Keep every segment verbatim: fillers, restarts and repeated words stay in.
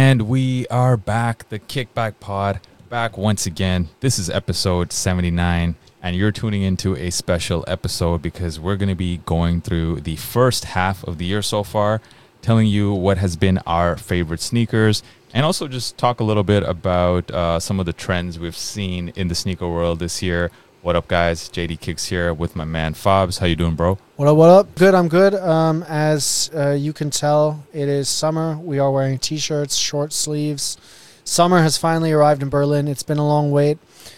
And we are back, the Kickback Pod, back once again. This is episode seventy-nine, and you're tuning into a special episode because we're going to be going through the first half of the year so far, telling you what has been our favorite sneakers, and also just talk a little bit about uh, some of the trends we've seen in the sneaker world this year. What up, guys? J D Kicks here with my man Fobs. How you doing, bro? What up, what up? Good, I'm good. Um, as uh, you can tell, it is summer. We are wearing T-shirts, short sleeves. Summer has finally arrived in Berlin. It's been a long wait.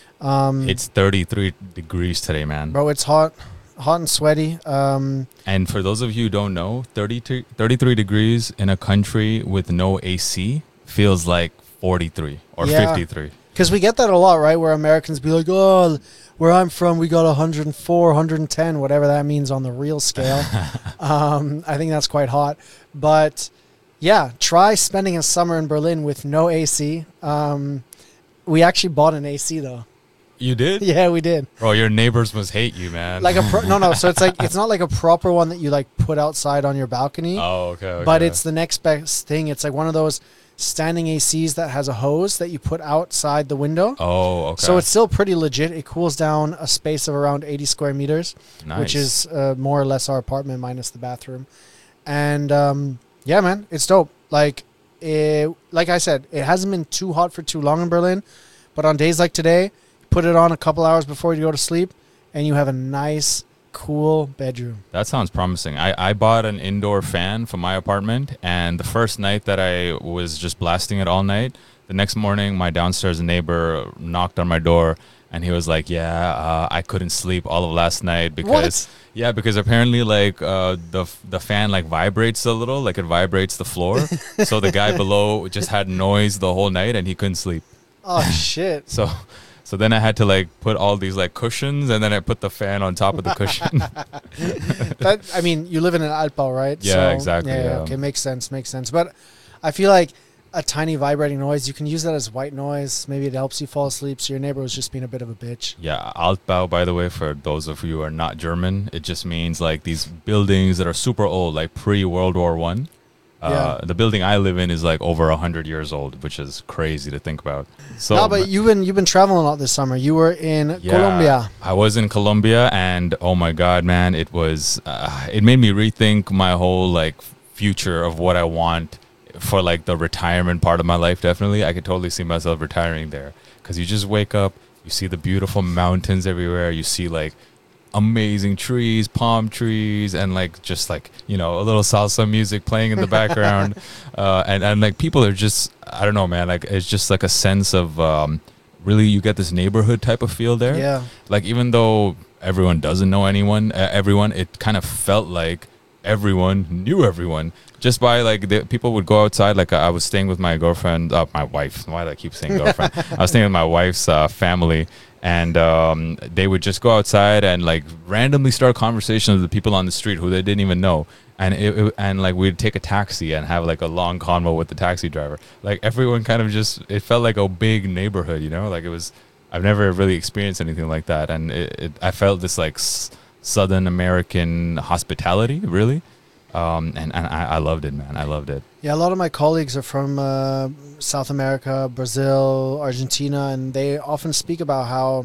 Um, it's thirty-three degrees today, man. Bro, it's hot. Hot and sweaty. Um, and for those of you who don't know, thirty-three, thirty-three degrees in a country with no A C feels like forty-three or yeah, fifty-three. Because we get that a lot, right? Where Americans be like, oh, where I'm from, we got one hundred four, one hundred ten, whatever that means on the real scale. um, I think that's quite hot. But, yeah, try spending a summer in Berlin with no A C. Um, we actually bought an A C, though. You did? Yeah, we did. Bro, your neighbors must hate you, man. Like a pro- no, no. So it's like it's not like a proper one that you like put outside on your balcony. Oh, okay, okay. But it's the next best thing. It's like one of those standing A Cs that has a hose that you put outside the window. Oh, okay. So it's still pretty legit. It cools down a space of around eighty square meters, nice. Which is uh, more or less our apartment minus the bathroom. And um, yeah, man, it's dope. Like, it, like I said, it hasn't been too hot for too long in Berlin, but on days like today, put it on a couple hours before you go to sleep, and you have a nice, cool bedroom. That sounds promising. I, I bought an indoor fan for my apartment, and the first night that I was just blasting it all night, the next morning my downstairs neighbor knocked on my door, and he was like, yeah, uh, I couldn't sleep all of last night because... What? Yeah, because apparently, like, uh, the the fan, like, vibrates a little, like it vibrates the floor. So the guy below just had noise the whole night, and he couldn't sleep. Oh, shit. So... So then I had to like put all these like cushions, and then I put the fan on top of the cushion. That, I mean, you live in an Altbau, right? Yeah, so, exactly. Yeah, yeah. Okay, makes sense, makes sense. But I feel like a tiny vibrating noise, you can use that as white noise. Maybe it helps you fall asleep. So your neighbor was just being a bit of a bitch. Yeah, Altbau, by the way, for those of you who are not German, it just means like these buildings that are super old, like pre-World War One. Uh, yeah. The building I live in is like over a hundred years old, which is crazy to think about. So, no, but you've been you've been traveling a lot this summer. You were in yeah, Colombia. I was in Colombia, and oh my god, man, it was uh, it made me rethink my whole like future of what I want for like the retirement part of my life. Definitely, I could totally see myself retiring there because you just wake up, you see the beautiful mountains everywhere, you see like amazing trees, palm trees, and like just like, you know, a little salsa music playing in the background, uh, and and like people are just, I don't know, man, like it's just like a sense of um, really you get this neighborhood type of feel there. Yeah. Like even though everyone doesn't know anyone, uh, everyone, it kind of felt like everyone knew everyone just by like the people would go outside. Like I was staying with my girlfriend, uh, my wife. Why do I keep saying girlfriend? I was staying with my wife's uh, family. And um, they would just go outside and like randomly start conversations with the people on the street who they didn't even know. And it, it, and like we'd take a taxi and have like a long convo with the taxi driver. Like everyone kind of just, it felt like a big neighborhood, you know, like it was, I've never really experienced anything like that. And it, it, I felt this like s- Southern American hospitality, really. Um, and and I, I loved it, man. I loved it. Yeah, a lot of my colleagues are from uh, South America, Brazil, Argentina, and they often speak about how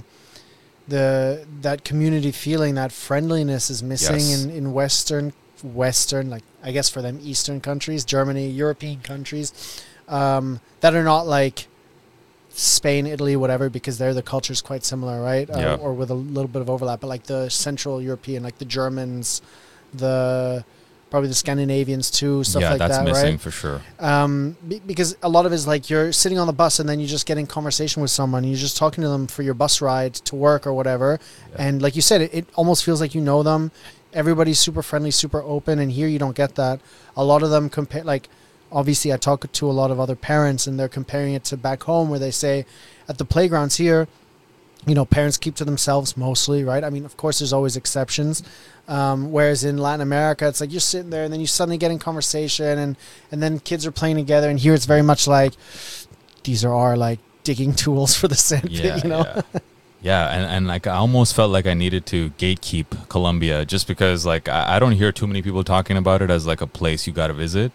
the that community feeling, that friendliness is missing Yes. in, in Western, Western, like I guess for them, Eastern countries, Germany, European countries, um, that are not like Spain, Italy, whatever, because there the culture's quite similar, right? Uh, Yeah. Or with a little bit of overlap, but like the Central European, like the Germans, the... probably the Scandinavians too, stuff yeah, like that, that's right? missing for sure. Um, be, because a lot of it is like you're sitting on the bus and then you just get in conversation with someone. You're just talking to them for your bus ride to work or whatever. Yeah. And like you said, it, it almost feels like you know them. Everybody's super friendly, super open. And here you don't get that. A lot of them compare, like, obviously I talk to a lot of other parents and they're comparing it to back home where they say at the playgrounds here, you know, parents keep to themselves mostly, right? I mean, of course, there's always exceptions. Um, whereas in Latin America, it's like you're sitting there and then you suddenly get in conversation and, and then kids are playing together. And here it's very much like these are our like digging tools for the sand Yeah, pit, you know? yeah. Yeah, and, and like I almost felt like I needed to gatekeep Colombia just because like I, I don't hear too many people talking about it as like a place you got to visit.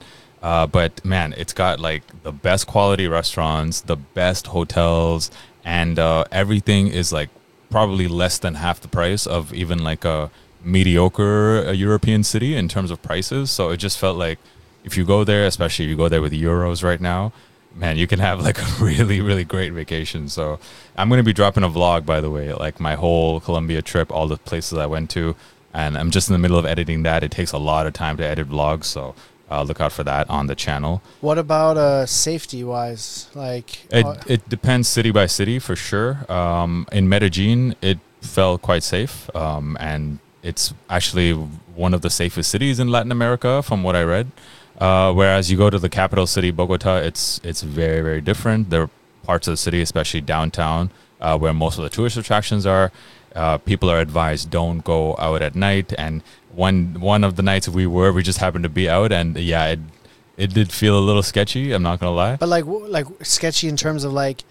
Uh, but man, it's got like the best quality restaurants, the best hotels, and uh, everything is like probably less than half the price of even like a mediocre uh, European city in terms of prices. So it just felt like if you go there, especially if you go there with euros right now, man, you can have like a really, really great vacation. So I'm going to be dropping a vlog, by the way, like my whole Colombia trip, all the places I went to. And I'm just in the middle of editing that. It takes a lot of time to edit vlogs. So uh, look out for that on the channel. What about uh, safety-wise? Like, It, uh, it depends city by city for sure. Um, in Medellin, it felt quite safe. Um, and it's actually one of the safest cities in Latin America from what I read. Uh, whereas you go to the capital city, Bogota, it's it's very, very different. There are parts of the city, especially downtown, uh, where most of the tourist attractions are. Uh, people are advised don't go out at night. And one one of the nights we were, we just happened to be out, and yeah, it it did feel a little sketchy. I'm not gonna lie. but like, w- like sketchy in terms of like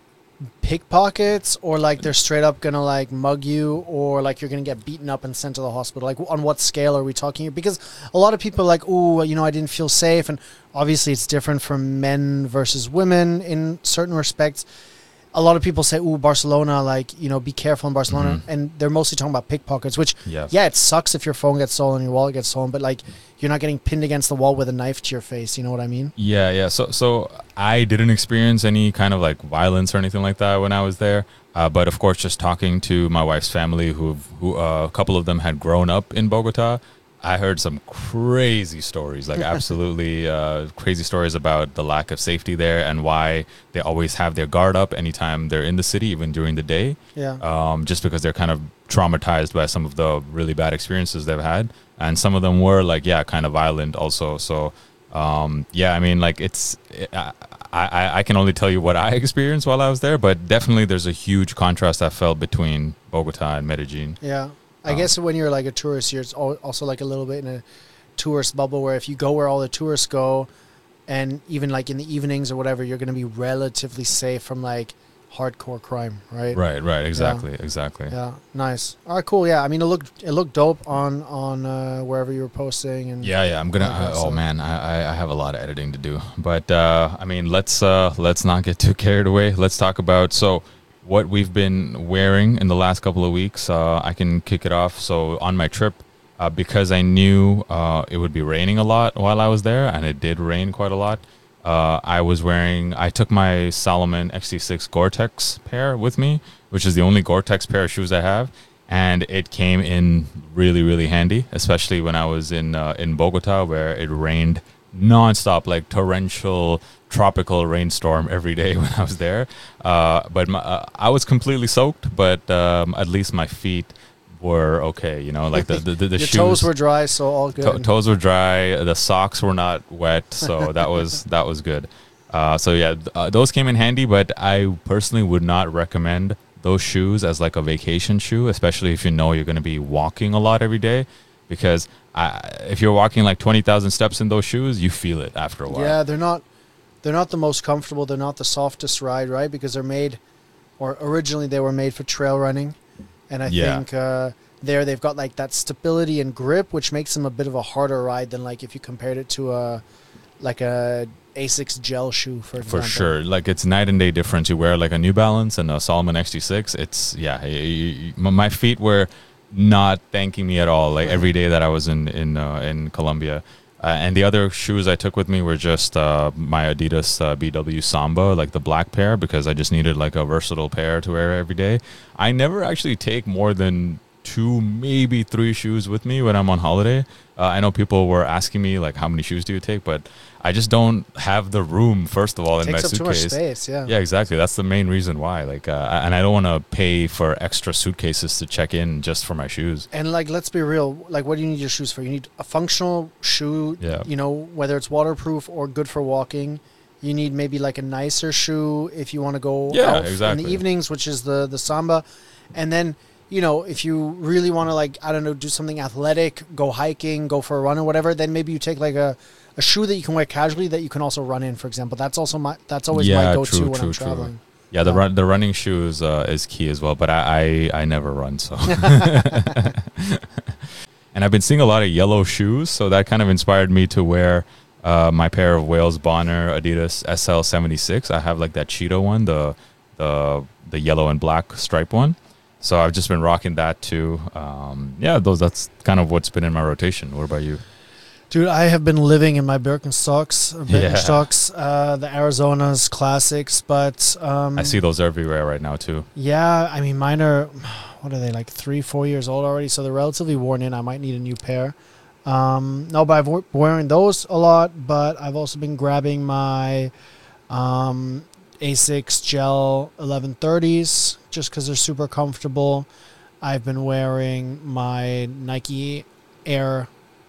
pickpockets, or like they're straight up gonna like mug you, or like you're gonna get beaten up and sent to the hospital. Like, on what scale are we talking here? Because a lot of people are like, oh, you know, I didn't feel safe, and obviously it's different from men versus women in certain respects. A lot of people say, "Ooh, Barcelona, like, you know, be careful in Barcelona," Mhm. and they're mostly talking about pickpockets. Which, Yes. yeah, it sucks if your phone gets stolen, your wallet gets stolen, but like, you're not getting pinned against the wall with a knife to your face. You know what I mean? Yeah, yeah. So, so I didn't experience any kind of like violence or anything like that when I was there. Uh, but of course, just talking to my wife's family, who, who uh, a couple of them had grown up in Bogota, I heard some crazy stories, like absolutely uh, crazy stories about the lack of safety there and why they always have their guard up anytime they're in the city, even during the day. Yeah. Um, just because they're kind of traumatized by some of the really bad experiences they've had, and some of them were like, yeah, kind of violent also. So, um, yeah, I mean, like it's, I, I, I can only tell you what I experienced while I was there, but definitely there's a huge contrast I felt between Bogota and Medellin. Yeah. I Um, guess when you're like a tourist, you're al- also like a little bit in a tourist bubble where if you go where all the tourists go, and even like in the evenings or whatever, you're going to be relatively safe from like hardcore crime, right? Right, right, exactly, exactly. Yeah, nice. All right, cool. Yeah, I mean, it looked it looked dope on on uh, wherever you were posting, and Yeah, yeah. I'm gonna. Okay, Uh, so- oh man, I, I I have a lot of editing to do. But uh, I mean, let's uh, let's not get too carried away. Let's talk about so what we've been wearing in the last couple of weeks. Uh, I can kick it off. So on my trip, uh, because I knew uh, it would be raining a lot while I was there, and it did rain quite a lot. Uh, I was wearing. I took my Salomon X T six Gore-Tex pair with me, which is the only Gore-Tex pair of shoes I have. And it came in really, really handy, especially when I was in uh, in Bogota, where it rained nonstop, like torrential, tropical rainstorm every day when I was there. Uh, but my, uh, I was completely soaked, but um, at least my feet were okay. You know, like the the, the, the your shoes. toes were dry, so all good. To- toes were dry. The socks were not wet, so that was that was good. Uh, so yeah, th- uh, those came in handy. But I personally would not recommend those shoes as like a vacation shoe, especially if you know you're going to be walking a lot every day, because I, if you're walking like twenty thousand steps in those shoes, you feel it after a while. Yeah, they're not they're not the most comfortable. They're not the softest ride, right? Because they're made, or originally they were made for trail running, and I Yeah. think uh, there they've got like that stability and grip, which makes them a bit of a harder ride than like if you compared it to a like a Asics gel shoe, for example. For sure, like it's night and day difference. You wear like a New Balance and a Salomon X T six. It's yeah, y- y- y- my my feet were not thanking me at all. Like every day that I was in in uh, in Colombia, uh, and the other shoes I took with me were just uh, my Adidas uh, B W Samba, like the black pair, because I just needed like a versatile pair to wear every day. I never actually take more than two, maybe three shoes with me when I'm on holiday. Uh, I know people were asking me like, how many shoes do you take? But I just don't have the room, first of all, in Takes my up too much suitcase. space. Yeah. Yeah, exactly. That's the main reason why. Like, uh, and I don't want to pay for extra suitcases to check in just for my shoes. And like, let's be real. Like, what do you need your shoes for? You need a functional shoe. Yeah. You know, whether it's waterproof or good for walking. You need maybe like a nicer shoe if you want to go Yeah, out in exactly. the evenings, which is the the Samba. And then, you know, if you really want to like, I don't know, do something athletic, go hiking, go for a run or whatever, then maybe you take like a, a shoe that you can wear casually that you can also run in, for example. That's also my that's always my Yeah, go-to true, when true, I'm true. traveling. Yeah, the Yeah. run the running shoes uh, is key as well. But I, I I never run, so. And I've been seeing a lot of yellow shoes, so that kind of inspired me to wear Uh, my pair of Wales Bonner Adidas S L seventy-six. I have like that Cheeto one, the the the yellow and black stripe one. So I've just been rocking that too. Um, yeah, those that's kind of what's been in my rotation. What about you? Dude, I have been living in my Birkenstocks, or Yeah. Birkenstocks, uh, the Arizona's classics, but um, I see those everywhere right now too. yeah, I mean, mine are, what are they, like three, four years old already, so they're relatively worn in. I might need a new pair. Um, no, but I've been wearing those a lot, but I've also been grabbing my um, Asics Gel eleven thirties just because they're super comfortable. I've been wearing my Nike Air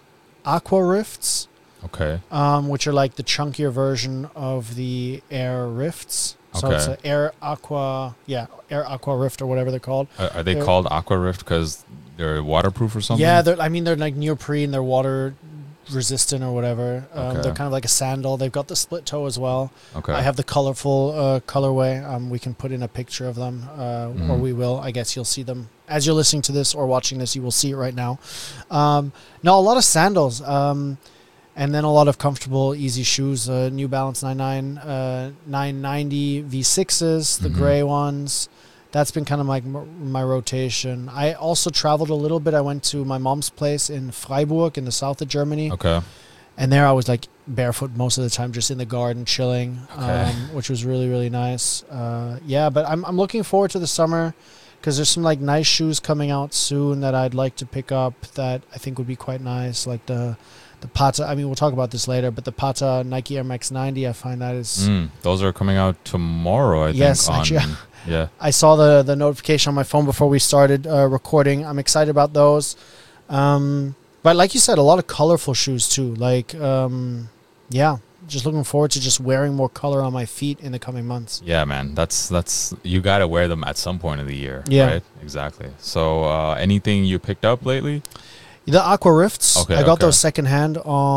Aqua Rifts, Okay. um, which are like the chunkier version of the Air Rifts. So Okay. it's an Air Aqua, yeah, Air Aqua Rift or whatever they're called. Are, are they They're- called Aqua Rift because they're waterproof or something? Yeah, they're, I mean, they're like neoprene, they're water resistant or whatever. Um, Okay. They're kind of like a sandal. They've got the split toe as well. Okay. I have the colorful uh, colorway. Um, we can put in a picture of them, uh, or Mhm. we will. I guess you'll see them as you're listening to this or watching this. You will see it right now. Um, no, a lot of sandals, um, and then a lot of comfortable, easy shoes. Uh, New Balance ninety-nine, uh, nine ninety V sixes, the Mhm. gray ones. That's been kind of like m- my rotation. I also traveled a little bit. I went to my mom's place in Freiburg in the south of Germany. Okay. And there I was like barefoot most of the time, just in the garden chilling, Okay. um, which was really, really nice. Uh, yeah, but I'm I'm looking forward to the summer because there's some like nice shoes coming out soon that I'd like to pick up that I think would be quite nice. Like the the Pata, I mean, we'll talk about this later, but the Pata Nike Air Max ninety, I find that is, Mm, those are coming out tomorrow, I Yes, think. On, actually, yeah. I saw the, the notification on my phone before we started uh, recording. I'm excited about those. Um, but like you said, a lot of colorful shoes too. Like, um, yeah, just looking forward to just wearing more color on my feet in the coming months. Yeah, man. That's that's you got to wear them at some point of the year. Yeah. Right. Exactly. So, uh, anything you picked up lately? The Aqua Rifts, Okay, I got okay. those secondhand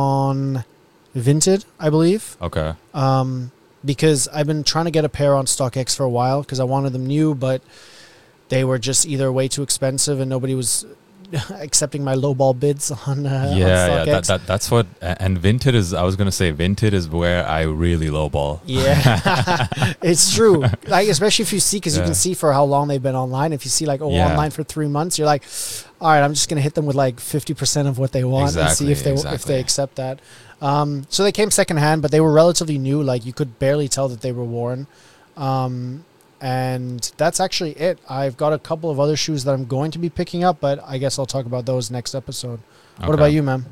on Vinted, I believe, Okay. um, because I've been trying to get a pair on StockX for a while because I wanted them new, but they were just either way too expensive and nobody was accepting my lowball bids on, uh, on yeah, yeah. StockX. That, that that's what. And Vinted is. I was gonna say Vinted is where I really lowball. Yeah, it's true. Like, especially if you see, because you Yeah. can see for how long they've been online. If you see like, oh, Yeah. online for three months, you're like, all right, I'm just gonna hit them with like fifty percent of what they want and see Exactly, if they if exactly. they accept that. Um, so they came secondhand, but they were relatively new. Like you could barely tell that they were worn. Um, and that's actually it. I've got a couple of other shoes that I'm going to be picking up, but I guess I'll talk about those next episode. What Okay. about you, man?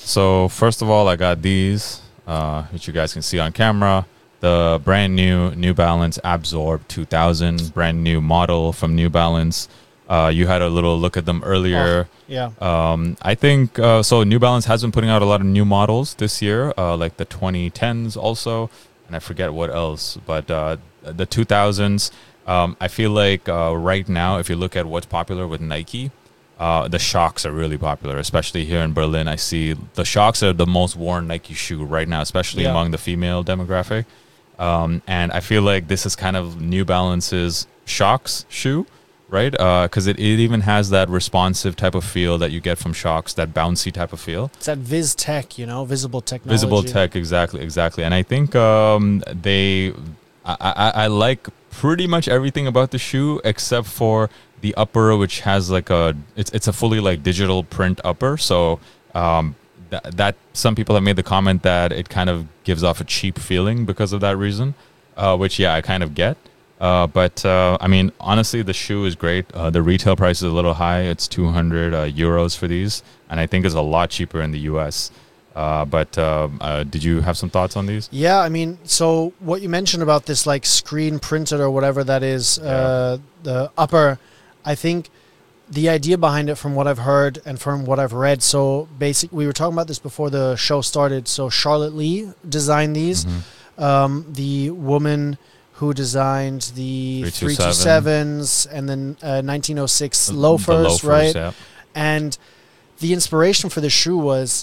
So first of all, I got these, uh, which you guys can see on camera. The brand new New Balance Absorb two thousand, brand new model from New Balance. Uh, you had a little look at them earlier. Yeah. Um, I think uh, so. New Balance has been putting out a lot of new models this year, uh, like the twenty tens also, and I forget what else. But uh, the two thousands, um, I feel like uh, right now, if you look at what's popular with Nike, uh, the Shocks are really popular, especially here in Berlin. I see the Shocks are the most worn Nike shoe right now, especially Yeah. among the female demographic. Um, and I feel like this is kind of New Balance's Shocks shoe. Right, because it, it even has that responsive type of feel that you get from Shocks, that bouncy type of feel. It's that Viz Tech, you know, visible technology. Visible tech, exactly, exactly. And I think um, they, I, I, I like pretty much everything about the shoe except for the upper, which has like a, it's it's a fully like digital print upper. So um, that that some people have made the comment that it kind of gives off a cheap feeling because of that reason, uh, which yeah, I kind of get. Uh, but uh, I mean, honestly, the shoe is great. Uh, the retail price is a little high. It's two hundred uh, euros for these, and I think it's a lot cheaper in the U S. Uh, but uh, uh, did you have some thoughts on these? Yeah, I mean, so what you mentioned about this like screen printed or whatever that is, uh, the upper, I think the idea behind it from what I've heard and from what I've read, so basic, we were talking about this before the show started. So Charlotte Lee designed these. Mhm. Um, the woman who designed the three three two two sevens and then uh, nineteen oh six The- the loafers, right? yeah. And the inspiration for the shoe was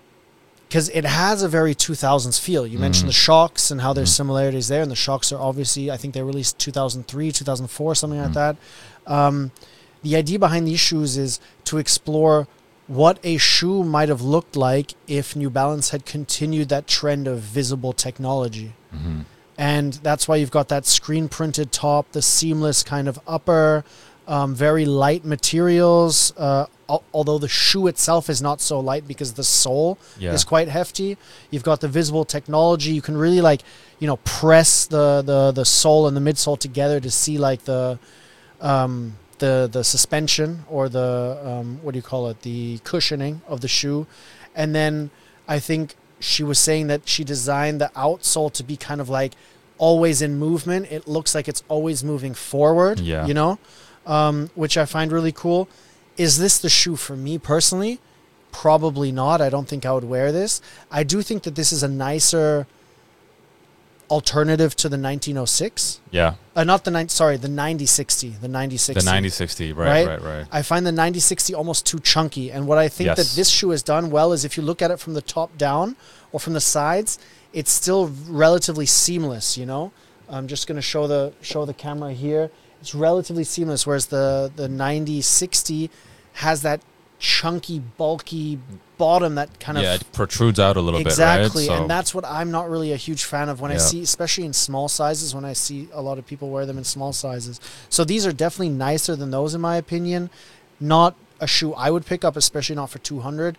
because it has a very two thousands feel. You Mhm. mentioned the Shocks and how there's Mhm. similarities there, and the Shocks are obviously, I think they released two thousand three, two thousand four, something like Mhm. that. Um, the idea behind these shoes is to explore what a shoe might have looked like if New Balance had continued that trend of visible technology. Mm-hmm. And that's why you've got that screen printed top, the seamless kind of upper, um, very light materials, uh, al- although the shoe itself is not so light because the sole Yeah. is quite hefty. You've got the visible technology. You can really like, you know, press the, the, the sole and the midsole together to see like the, um, the, the suspension or the, um, what do you call it? The cushioning of the shoe. And then I think she was saying that she designed the outsole to be kind of like always in movement. It looks like it's always moving forward, Yeah. you know, um, which I find really cool. Is this the shoe for me personally? Probably not. I don't think I would wear this. I do think that this is a nicer alternative to the nineteen oh six. Yeah. Uh, not the nine. Sorry, the ninety sixty. The ninety sixty. The ninety sixty, right, Right? right, right. I find the ninety sixty almost too chunky. And what I think Yes. that this shoe has done well is if you look at it from the top down or from the sides, it's still relatively seamless, you know? I'm just going to show the show the camera here. It's relatively seamless, whereas the, the ninety sixty has that chunky, bulky bottom that kind Yeah, of... it protrudes out a little Exactly, bit, right? So, and that's what I'm not really a huge fan of when I Yeah. see, especially in small sizes, when I see a lot of people wear them in small sizes. So these are definitely nicer than those, in my opinion. Not a shoe I would pick up, especially not for two hundred.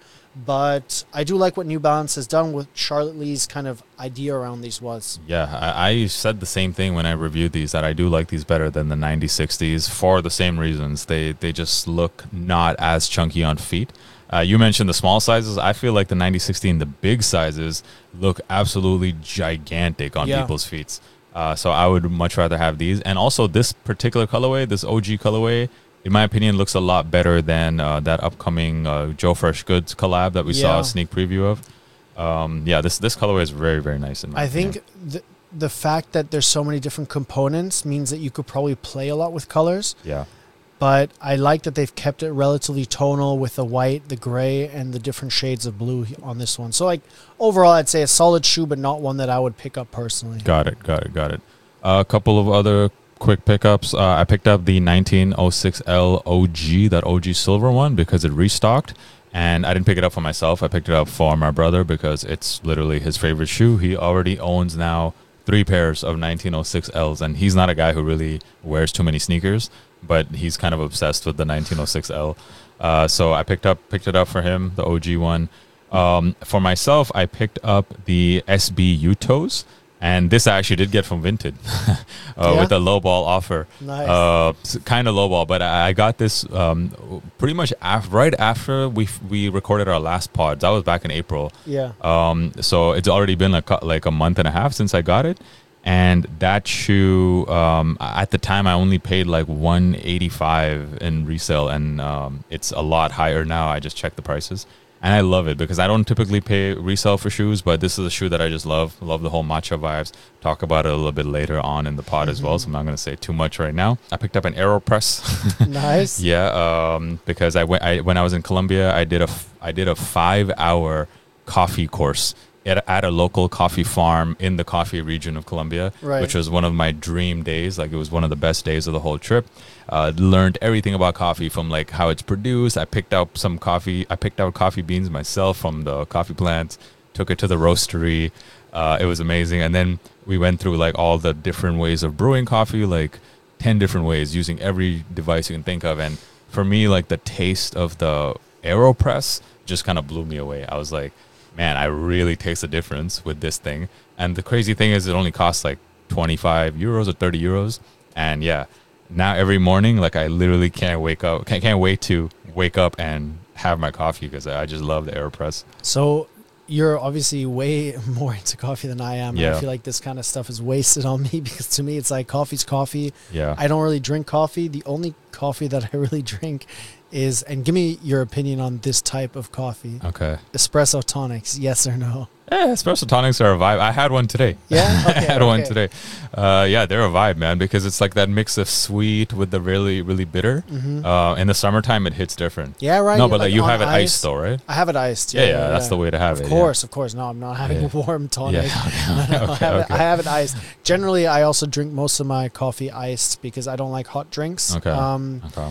But I do like what New Balance has done with Charlotte Lee's kind of idea around these was. yeah, I, I said the same thing when I reviewed these, that I do like these better than the ninety sixties for the same reasons. They they just look not as chunky on feet. Uh, you mentioned the small sizes. I feel like the ninety sixty and the big sizes look absolutely gigantic on Yeah. people's feet. Uh, so I would much rather have these. And also this particular colorway, this O G colorway, in my opinion, looks a lot better than uh, that upcoming uh, Joe Fresh Goods collab that we saw Yeah. a sneak preview of. Um, yeah, this this colorway is very, very nice. In my I opinion. think the, the fact that there's so many different components means that you could probably play a lot with colors. Yeah. But I like that they've kept it relatively tonal with the white, the gray, and the different shades of blue on this one. So, like, overall, I'd say a solid shoe, but not one that I would pick up personally. Got it, got it, got it. A couple of other quick pickups. Uh, I picked up the nineteen oh six L O G, that O G silver one, because it restocked. And I didn't pick it up for myself. I picked it up for my brother because it's literally his favorite shoe. He already owns now three pairs of nineteen oh six L's. And he's not a guy who really wears too many sneakers, but he's kind of obsessed with the nineteen oh six L. Uh, so I picked up picked it up for him, the O G one. Um, for myself, I picked up the S B U-Toes. And this I actually did get from Vinted uh, Yeah? with a lowball offer. Nice. Uh, kind of lowball, but I I got this um, pretty much af- right after we f- we recorded our last pod. That was back in April. Yeah. Um, so it's already been like a- like a month and a half since I got it. And that shoe, um, at the time, I only paid like one eighty-five in resale, and um, it's a lot higher now. I just checked the prices, and I love it because I don't typically pay resale for shoes, but this is a shoe that I just love. Love the whole matcha vibes. Talk about it a little bit later on in the pod as well, so I'm not going to say too much right now. I picked up an AeroPress. Nice. Yeah, um, because I went. I when I was in Colombia, I did a f- I did a five hour coffee course at, at a local coffee farm in the coffee region of Colombia, Right. which was one of my dream days. Like it was one of the best days of the whole trip. Uh, learned everything about coffee, from like how it's produced. I picked out some coffee. I picked out coffee beans myself from the coffee plants. Took it to the roastery. Uh, it was amazing. And then we went through like all the different ways of brewing coffee, like ten different ways, using every device you can think of. And for me, like the taste of the AeroPress just kind of blew me away. I was like, man, I really taste the difference with this thing. And the crazy thing is it only costs like twenty-five euros or thirty euros. And yeah, now every morning, like I literally can't wake up, can't, can't wait to wake up and have my coffee because I just love the AeroPress. So you're obviously way more into coffee than I am. And Yeah. I feel like this kind of stuff is wasted on me because to me it's like coffee's coffee. Yeah. I don't really drink coffee. The only coffee that I really drink is, and give me your opinion on this type of coffee. Okay. Espresso tonics, yes or no? Yeah, espresso tonics are a vibe. I had one today. Yeah? I Okay, had one okay. today. Uh, yeah, they're a vibe, man, because it's like that mix of sweet with the really, really bitter. Mhm. Uh, in the summertime, it hits different. Yeah, right. No, You're but like, you on have it ice. iced though, right? I have it iced. Yeah, yeah, that's the way to have Of it. course, of course. No, I'm not having Yeah. a warm tonic. Yeah, No, no, I, okay, have it, okay. I have it iced. Generally, I also drink most of my coffee iced because I don't like hot drinks. Okay. Um, Okay.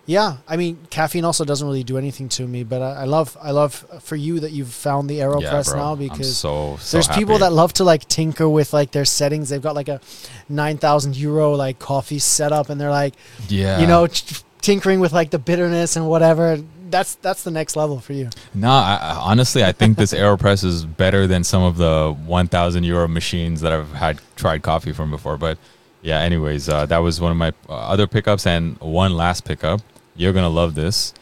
Yeah, I mean, caffeine also doesn't really do anything to me, but I, I love, I love for you that you've found the AeroPress yeah, bro. now I'm because so, so there's happy. people that love to like tinker with like their settings. They've got like a nine thousand euro like coffee setup, and they're like, yeah, you know, t- tinkering with like the bitterness and whatever. That's that's the next level for you. No, I, I, honestly, I think this AeroPress is better than some of the one thousand euro machines that I've had tried coffee from before. But yeah, anyways, uh, that was one of my uh, other pickups, and one last pickup. You're gonna love this.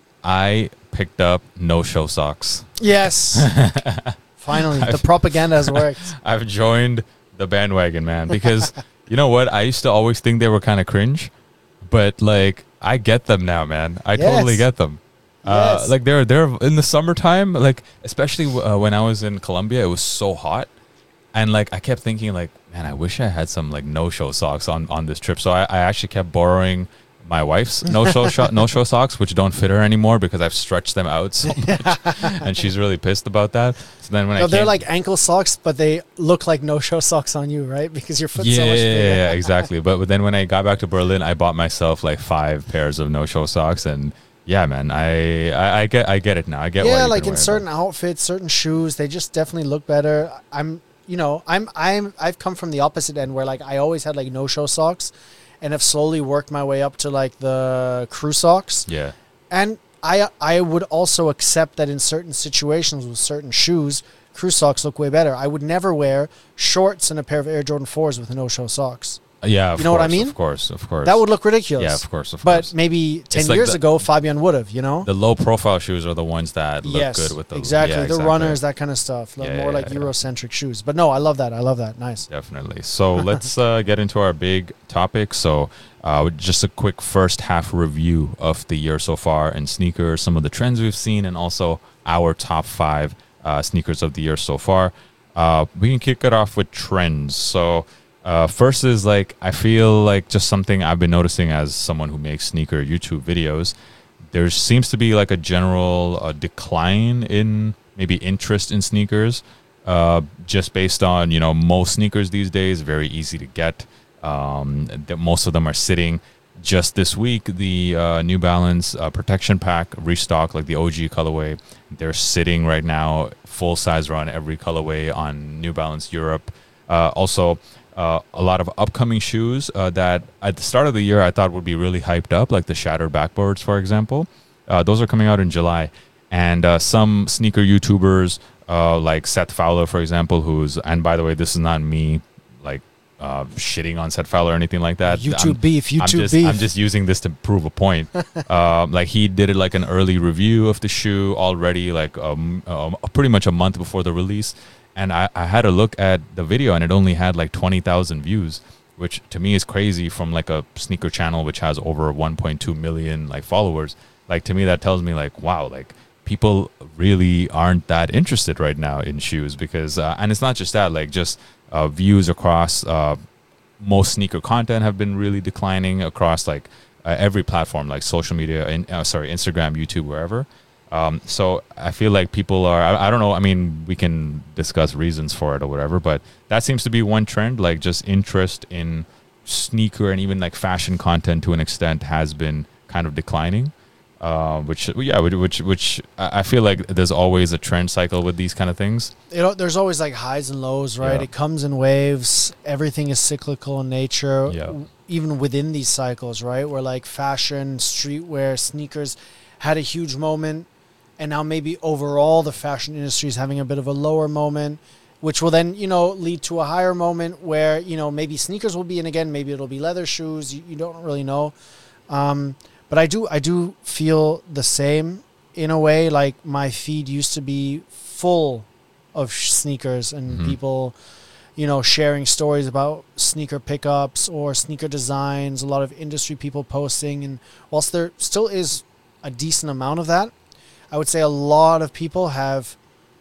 I picked up no-show socks. Yes, finally, the propaganda has worked. I've joined the bandwagon, man, because you know what? I used to always think they were kind of cringe, but like I get them now, man. I Yes. totally get them. Uh, Yes. like they're they're in the summertime, like especially uh, when I was in Colombia, it was so hot, and like I kept thinking, like, man, I wish I had some like no-show socks on on this trip. So I, I actually kept borrowing my wife's no-show sho- no-show socks, which don't fit her anymore because I've stretched them out so much, and she's really pissed about that. So then when No, I they're came, like ankle socks, but they look like no-show socks on you, right? Because your foot's yeah, so much yeah, bigger. yeah, yeah, exactly. But, but then when I got back to Berlin, I bought myself like five pairs of no-show socks, and yeah, man, I, I, I get I get it now. I get why Yeah, you've like been in wearing certain them. outfits, certain shoes, they just definitely look better. I'm, you know, I'm, I'm, I've come from the opposite end where like I always had like no-show socks, and have slowly worked my way up to like the crew socks. Yeah, And I, I would also accept that in certain situations with certain shoes, crew socks look way better. I would never wear shorts and a pair of Air Jordan fours with no-show socks. yeah. Of You know what I course, mean? Of course, of course. That would look ridiculous. yeah, of course, of But course. maybe ten It's like years the- ago, Fabian would have, you know? The low-profile shoes are the ones that look yes, good with the exactly. yeah, the exactly. runners, that kind of stuff. Like Yeah, more yeah, like yeah. Eurocentric shoes. But no, I love that. I love that. Nice. Definitely. So let's uh, get into our big topic. So uh, just a quick first half review of the year so far in sneakers, some of the trends we've seen, and also our top five uh, sneakers of the year so far. Uh, we can kick it off with trends. So uh, first is like, I feel like just something I've been noticing as someone who makes sneaker YouTube videos. There seems to be like a general uh, decline in maybe interest in sneakers, uh, just based on, you know, most sneakers these days, very easy to get. Um, that most of them are sitting. Just this week, the uh, New Balance uh, protection pack restock, like the O G colorway, they're sitting right now, full size run every colorway on New Balance Europe. Uh, also, uh, a lot of upcoming shoes uh, that at the start of the year I thought would be really hyped up, like the Shattered Backboards, for example. Uh, those are coming out in July. And uh, some sneaker YouTubers, uh, like Seth Fowler, for example, who's, and by the way, this is not me, like, uh, shitting on Seth Fowler or anything like that. YouTube I'm, beef, YouTube I'm just, beef. I'm just using this to prove a point. um, like he did it like an early review of the shoe already, like um, um, pretty much a month before the release. And I, I had a look at the video, and it only had like twenty thousand views, which to me is crazy from like a sneaker channel which has over one point two million like followers. Like to me, that tells me like, wow, like people really aren't that interested right now in shoes because, uh, and it's not just that, like just uh, views across uh, most sneaker content have been really declining across like uh, every platform, like social media, in, uh, sorry, Instagram, YouTube, wherever. Um, so I feel like people are, I, I don't know, I mean, we can discuss reasons for it or whatever, but that seems to be one trend, like just interest in sneaker and even like fashion content to an extent has been kind of declining. Uh, which yeah, which, which which I feel like there's always a trend cycle with these kind of things. You know, there's always like highs and lows, right? Yeah. It comes in waves. Everything is cyclical in nature, Yeah. w- even within these cycles, right? Where like fashion, streetwear, sneakers had a huge moment, and now maybe overall the fashion industry is having a bit of a lower moment, which will then, you know, lead to a higher moment where, you know, maybe sneakers will be in again, maybe it'll be leather shoes. You, you don't really know. Um, But I do I do feel the same in a way. Like my feed used to be full of sh- sneakers and Mhm. people, you know, sharing stories about sneaker pickups or sneaker designs, a lot of industry people posting. And whilst there still is a decent amount of that, I would say a lot of people have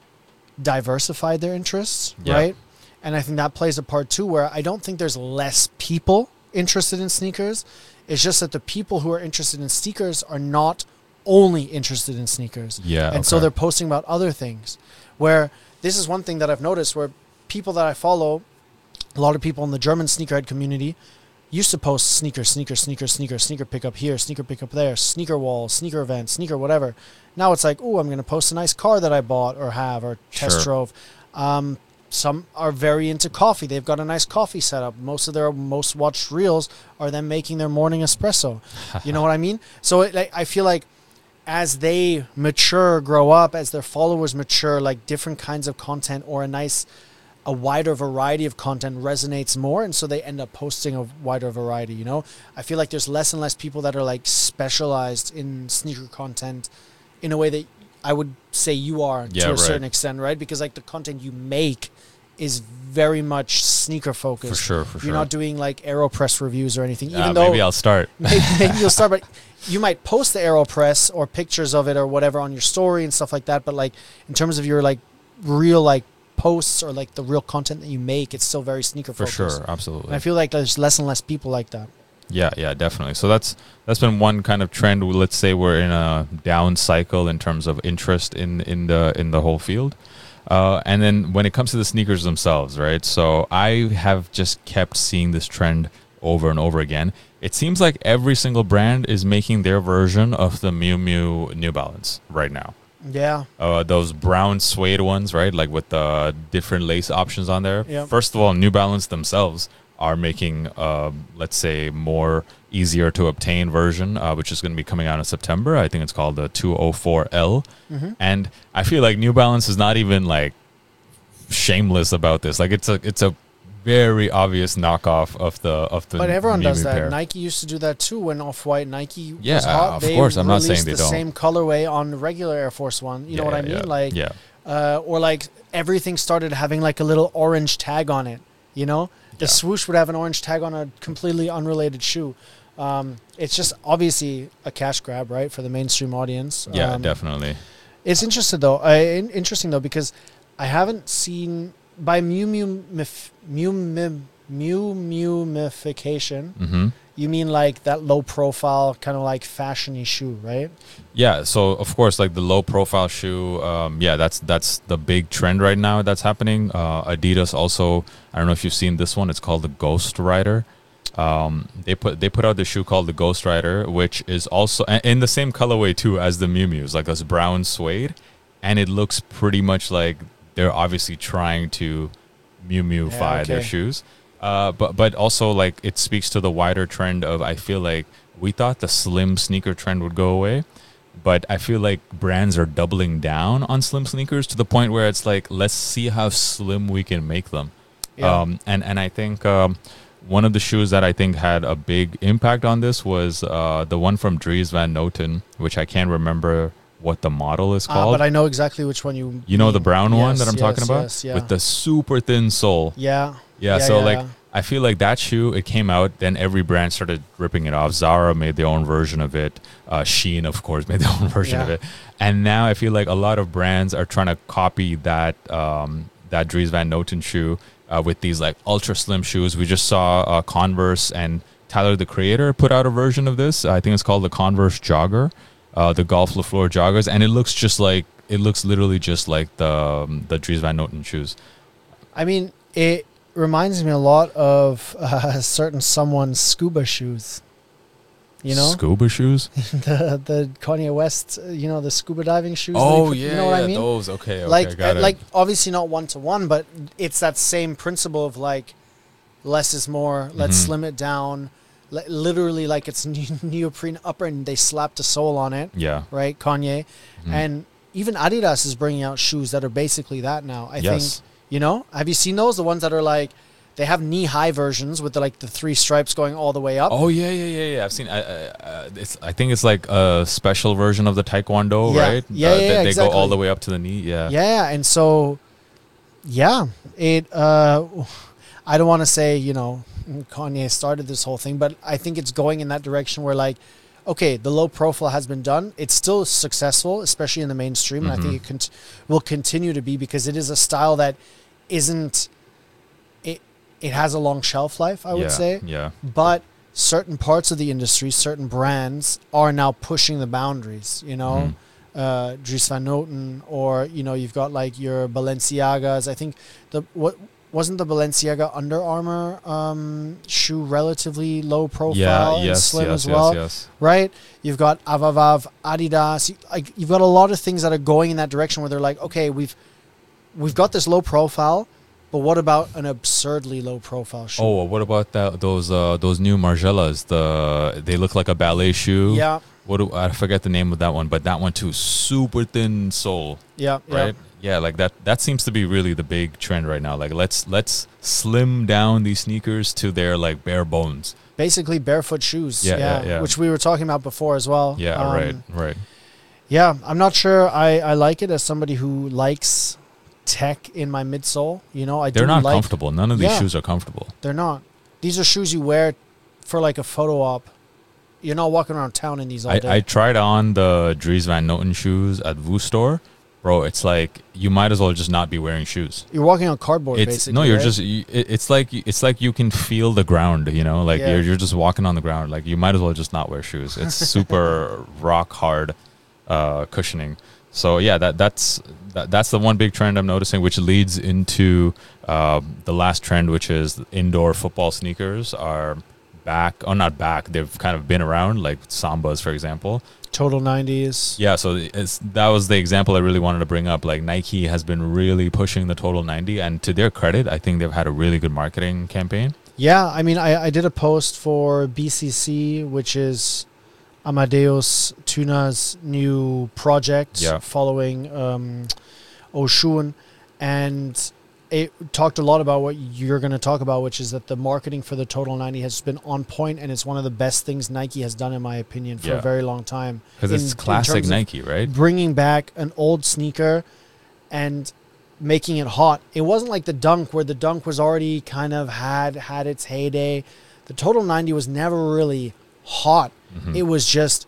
diversified their interests, Yeah. right? And I think that plays a part too, where I don't think there's less people interested in sneakers. It's just that the people who are interested in sneakers are not only interested in sneakers. Yeah. And so okay. they're posting about other things. Where this is one thing that I've noticed where people that I follow, a lot of people in the German sneakerhead community, used to post sneaker, sneaker, sneaker, sneaker, sneaker pickup here, sneaker pickup there, sneaker wall, sneaker event, sneaker whatever. Now it's like, oh, I'm going to post a nice car that I bought or have or test Sure. drove. Um, some are very into coffee. They've got a nice coffee setup. Most of their most watched reels are them making their morning espresso. You know what I mean? So it, like, I feel like as they mature, grow up, as their followers mature, like different kinds of content or a nice, a wider variety of content resonates more. And so they end up posting a wider variety, you know? I feel like there's less and less people that are like specialized in sneaker content in a way that I would say you are Yeah, to a right. certain extent, right? Because like the content you make is very much sneaker focused. For sure, for You're sure. not doing like AeroPress reviews or anything, even Uh, though maybe I'll start. maybe, maybe you'll start, but you might post the AeroPress or pictures of it or whatever on your story and stuff like that. But like in terms of your like real like posts or like the real content that you make, it's still very sneaker For focused. sure, absolutely. And I feel like there's less and less people like that. Yeah, yeah, definitely. So that's that's been one kind of trend. Let's say we're in a down cycle in terms of interest in in the in the whole field. Uh, and then when it comes to the sneakers themselves, right? So I have just kept seeing this trend over and over again. It seems like every single brand is making their version of the Miu Miu New Balance right now. Yeah. Uh, those brown suede ones, right? Like with the different lace options on there. Yep. First of all, New Balance themselves are making, uh, let's say, more easier to obtain version, uh, which is going to be coming out in September. I think it's called the two oh four L. Mm-hmm. And I feel like New Balance is not even like shameless about this. Like it's a it's a very obvious knockoff of the of the. But everyone Miu does Miu that. pair. Nike used to do that too when Off-White Nike Yeah, was hot. of they course. I'm not saying released they the don't. same colorway on regular Air Force One. You know what I mean? Yeah, Like, yeah. uh, or like everything started having like a little orange tag on it. You know, the Yeah. swoosh would have an orange tag on a completely unrelated shoe. Um, it's just obviously a cash grab, right, for the mainstream audience. Yeah, Um, definitely. It's interesting though. I, in- interesting though because I haven't seen by Miu Miu Mif- Miu Miu Miu Miumification. Mm-hmm. You mean like that low profile kind of like fashiony shoe, right? Yeah, so of course, like the low profile shoe, um, yeah, that's that's the big trend right now that's happening. Uh, Adidas also, I don't know if you've seen this one. It's called the Ghost Rider. Um, they put they put out the shoe called the Ghost Rider, which is also a- in the same colorway too as the Miu Miu's, like this brown suede, and it looks pretty much like they're obviously trying to Miu Miu-fy Yeah, their okay. shoes. Uh, but but also like it speaks to the wider trend of I feel like we thought the slim sneaker trend would go away, but I feel like brands are doubling down on slim sneakers to the point where it's like let's see how slim we can make them. Yeah. Um, and and I think um, one of the shoes that I think had a big impact on this was uh, the one from Dries Van Noten, which I can't remember what the model is Ah, called. but I know exactly which one you. you know the mean. brown one Yes, that I'm talking yes, about yes, yeah. with the super thin sole. Yeah. Yeah, Yeah, so yeah, like yeah. I feel like that shoe, it came out, then every brand started ripping it off. Zara made their own version of it. Uh, Shein, of course, made their own version of Yeah. it. And now I feel like a lot of brands are trying to copy that um, that Dries Van Noten shoe uh, with these like ultra slim shoes. We just saw uh, Converse and Tyler the Creator put out a version of this. I think it's called the Converse Jogger, uh, the Golf LaFleur joggers, and it looks just like it looks literally just like the um, the Dries Van Noten shoes. I mean, it reminds me a lot of uh, certain someone's scuba shoes. You know, Scuba shoes. the the Kanye West, uh, you know, the scuba diving shoes. that Oh he put- yeah, you know what yeah, I mean? those. Okay, okay, like, got uh, it. like obviously not one to one, but it's that same principle of like less is more. Let's Mhm. slim it down. Li- literally, like it's ne- neoprene upper, and they slapped a sole on it, yeah. right? Kanye, Mhm. and even Adidas is bringing out shoes that are basically that now. I Yes. think you know. Have you seen those? The ones that are like they have knee high versions with the, like the three stripes going all the way up. Oh yeah, yeah, yeah, yeah. I've seen. I, I, uh, it's. I think it's like a special version of the Taekwondo, Yeah. right? Yeah, Uh, yeah, they, yeah, they go all exactly. the way up to the knee. Yeah. Yeah, and so, yeah, it. Uh, I don't want to say you know Kanye started this whole thing, but I think it's going in that direction where like, okay, the low profile has been done. It's still successful, especially in the mainstream, and I think Mhm. it cont- will continue to be because it is a style that isn't. It it has a long shelf life, I would yeah, say, Yeah. but certain parts of the industry, certain brands are now pushing the boundaries. You know, Mhm. uh, Dries Van Noten, or you know, you've got like your Balenciagas. I think the what wasn't the Balenciaga Under Armour um, shoe relatively low profile Yeah, and yes, slim yes, as well? yes, yes. Right? You've got Avavav, Adidas. You- Like you've got a lot of things that are going in that direction where they're like, okay, we've we've got this low profile, but what about an absurdly low profile shoe? Oh, what about that? Those uh, those new Margielas? The they look like a ballet shoe. Yeah, What do, I forget the name of that one, but that one too, super thin sole, yeah, yeah. right? Yeah, like that. That seems to be really the big trend right now. Like let's let's slim down these sneakers to their like bare bones. Basically barefoot shoes. Yeah, Yeah, yeah, yeah. which we were talking about before as well. Yeah, Um, right, right. Yeah, I'm not sure I, I like it as somebody who likes tech in my midsole. You know, I They're do not like, comfortable. None of these Yeah. shoes are comfortable. They're not. These are shoes you wear for like a photo op. You're not walking around town in these all I, day. I tried on the Dries Van Noten shoes at Voo Store. Bro, it's like you might as well just not be wearing shoes. You're walking on cardboard, It's basically. no, you're right? just. you- it- It's like it's like you can feel the ground. You know, like Yeah. you're you're just walking on the ground. Like you might as well just not wear shoes. It's super rock hard uh, cushioning. So yeah, that that's that, that's the one big trend I'm noticing, which leads into uh, the last trend, which is indoor football sneakers are back. Oh, not back. They've kind of been around, like Sambas, for example. Total nineties. Yeah, so it's, that was the example I really wanted to bring up. Like Nike has been really pushing the Total ninety, and to their credit, I think they've had a really good marketing campaign. Yeah, I mean, I, I did a post for B C C, which is Amadeus Tuna's new project Yeah. following um, Oshun, and it talked a lot about what you're going to talk about, which is that the marketing for the Total ninety has been on point, and it's one of the best things Nike has done, in my opinion, for Yeah. a very long time. Because In- it's in classic terms of Nike, right? bringing back an old sneaker and making it hot. It wasn't like the Dunk, where the Dunk was already kind of had had its heyday. The Total ninety was never really hot. Mhm. It was just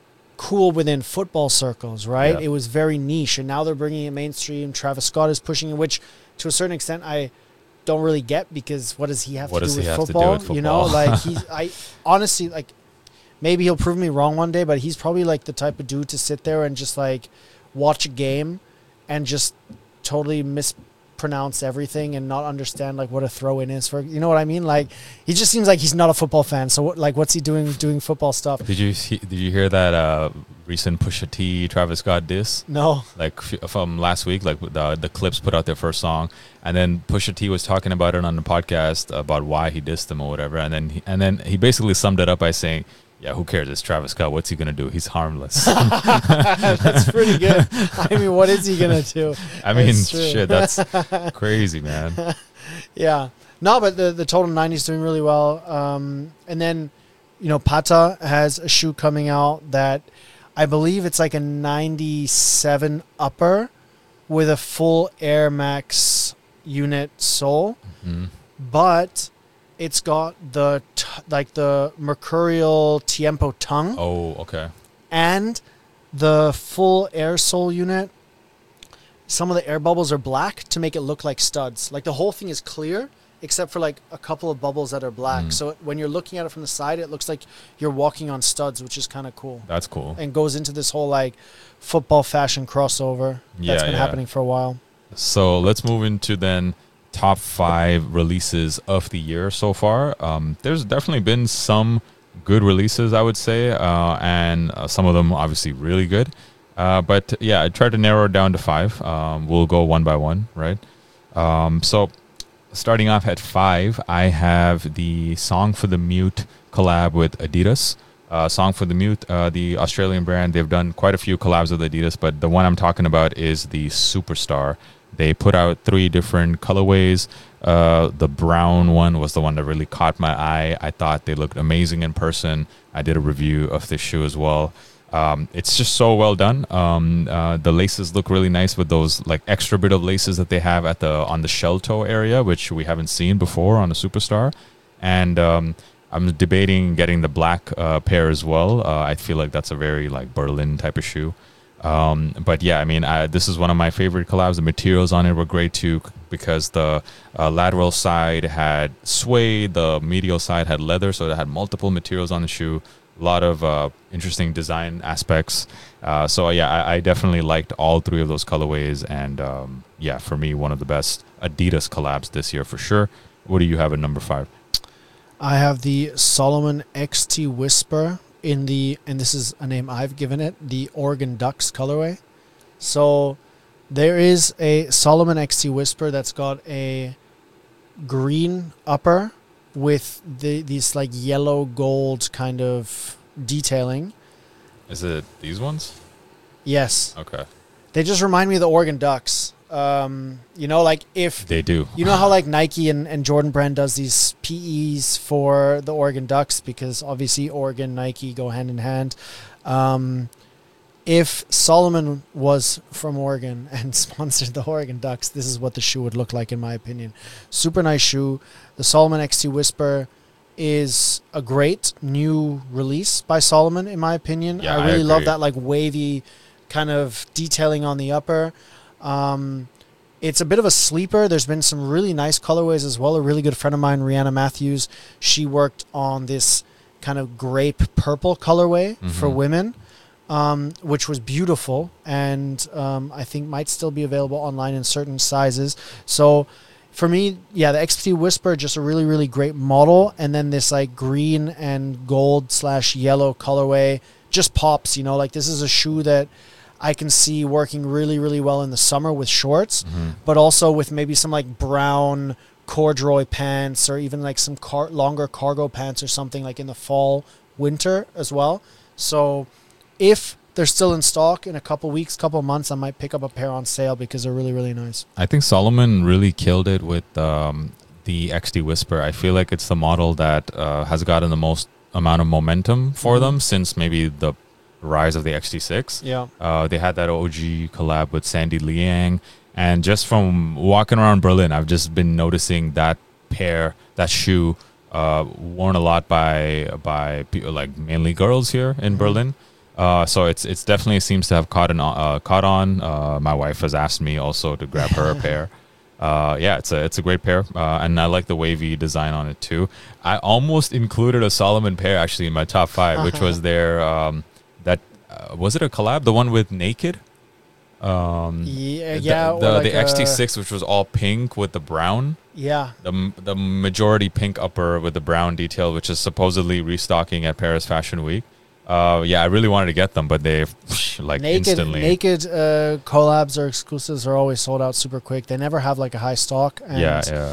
cool within football circles, right? Yeah. It was very niche, and now they're bringing it mainstream. Travis Scott is pushing it, which to a certain extent I don't really get, because what does he have, What to, does do he with have to do football? with You know, football? like he's I honestly like maybe he'll prove me wrong one day, but he's probably like the type of dude to sit there and just like watch a game and just totally mispronounce everything and not understand like what a throw in is for, you know what I mean? Like he just seems like he's not a football fan. So what, like what's he doing doing football stuff? Did you see, did you hear that uh, recent Pusha T Travis Scott diss? No. Like f- from last week, like the the Clips put out their first song, and then Pusha T was talking about it on the podcast about why he dissed them or whatever, and then he, and then he basically summed it up by saying, "Yeah, who cares? It's Travis Scott. What's he gonna do? He's harmless." That's pretty good. I mean, what is he gonna do? I mean, That's true. shit, that's crazy, man. Yeah. No, but the, the Total ninety is doing really well. Um, and then, you know, Pata has a shoe coming out that I believe it's like a ninety-seven upper with a full Air Max unit sole, Mhm. but it's got the t- like the Mercurial Tiempo tongue Oh, okay. and the full air sole unit. Some of the air bubbles are black to make it look like studs. Like the whole thing is clear except for like a couple of bubbles that are black. Mm. So when you're looking at it from the side, it looks like you're walking on studs, which is kind of cool. That's cool. And goes into this whole like football fashion crossover Yeah, that's been yeah. happening for a while. So let's move into then top five releases of the year so far. Um, there's definitely been some good releases, I would say, uh, and uh, some of them obviously really good. Uh, but yeah, I tried to narrow it down to five. Um, we'll go one by one, right? Um, so starting off at five, I have the Song for the Mute collab with Adidas. Uh, Song for the Mute, uh, the Australian brand, they've done quite a few collabs with Adidas, but the one I'm talking about is the Superstar. They put out three different colorways. Uh, the brown one was the one that really caught my eye. I thought they looked amazing in person. I did a review of this shoe as well. Um, it's just so well done. Um, uh, the laces look really nice with those like extra bit of laces that they have at the on the shell toe area, which we haven't seen before on the Superstar. And um, I'm debating getting the black uh, pair as well. Uh, I feel like that's a very like Berlin type of shoe. Um, but yeah, I mean, I, this is one of my favorite collabs. The materials on it were great too, c- because the uh, lateral side had suede, the medial side had leather, so it had multiple materials on the shoe. a lot of uh, interesting design aspects. Uh, so yeah, I, I definitely liked all three of those colorways, and um, yeah, for me, one of the best Adidas collabs this year for sure. What do you have at number five? I have the Solomon X T Whisper in the, and this is a name I've given it, the Oregon Ducks colorway. So there is a Solomon X T Whisper that's got a green upper with the these like yellow gold kind of detailing. Is it these ones? Yes. Okay. They just remind me of the Oregon Ducks. Um, you know, like if They do. you know how like Nike and, and Jordan Brand does these P Es for the Oregon Ducks, because obviously Oregon, Nike go hand in hand. Um, if Solomon was from Oregon and sponsored the Oregon Ducks, this is what the shoe would look like, in my opinion. Super nice shoe. The Solomon X T Whisper is a great new release by Solomon, in my opinion. Yeah, I I really love agree. that like wavy kind of detailing on the upper. Um, it's a bit of a sleeper. There's been some really nice colorways as well. A really good friend of mine, Rihanna Matthews, she worked on this kind of grape purple colorway Mm-hmm. for women, um, which was beautiful, and um, I think might still be available online in certain sizes. So for me, yeah, the X T Whisper, just a really, really great model. And then this like green and gold slash yellow colorway just pops, you know, like this is a shoe that I can see working really, really well in the summer with shorts, Mm-hmm. but also with maybe some like brown corduroy pants, or even like some car- longer cargo pants or something like in the fall, winter as well. So if they're still in stock in a couple weeks, couple months, I might pick up a pair on sale because they're really, really nice. I think Solomon really killed it with um, the X T Whisper. I feel like it's the model that uh, has gotten the most amount of momentum for Mhm. them since maybe the rise of the X T six. Yeah. Uh, they had that O G collab with Sandy Liang. And just from walking around Berlin, I've just been noticing that pair, that shoe, uh, worn a lot by by people, like mainly girls here in Mhm. Berlin. Uh, so it's it's definitely seems to have caught on. Uh, caught on. Uh, my wife has asked me also to grab her a pair. Uh, yeah, it's a it's a great pair, uh, and I like the wavy design on it too. I almost included a Solomon pair actually in my top five, which was their um, that uh, was it a collab, the one with Naked. Um, Yeah, the, yeah. or the, like the X T a- six, which was all pink with the brown, Yeah. the m- the majority pink upper with the brown detail, which is supposedly restocking at Paris Fashion Week. Uh, yeah, I really wanted to get them, but they like naked, instantly. naked uh, collabs or exclusives are always sold out super quick. They never have like a high stock. And, yeah, yeah.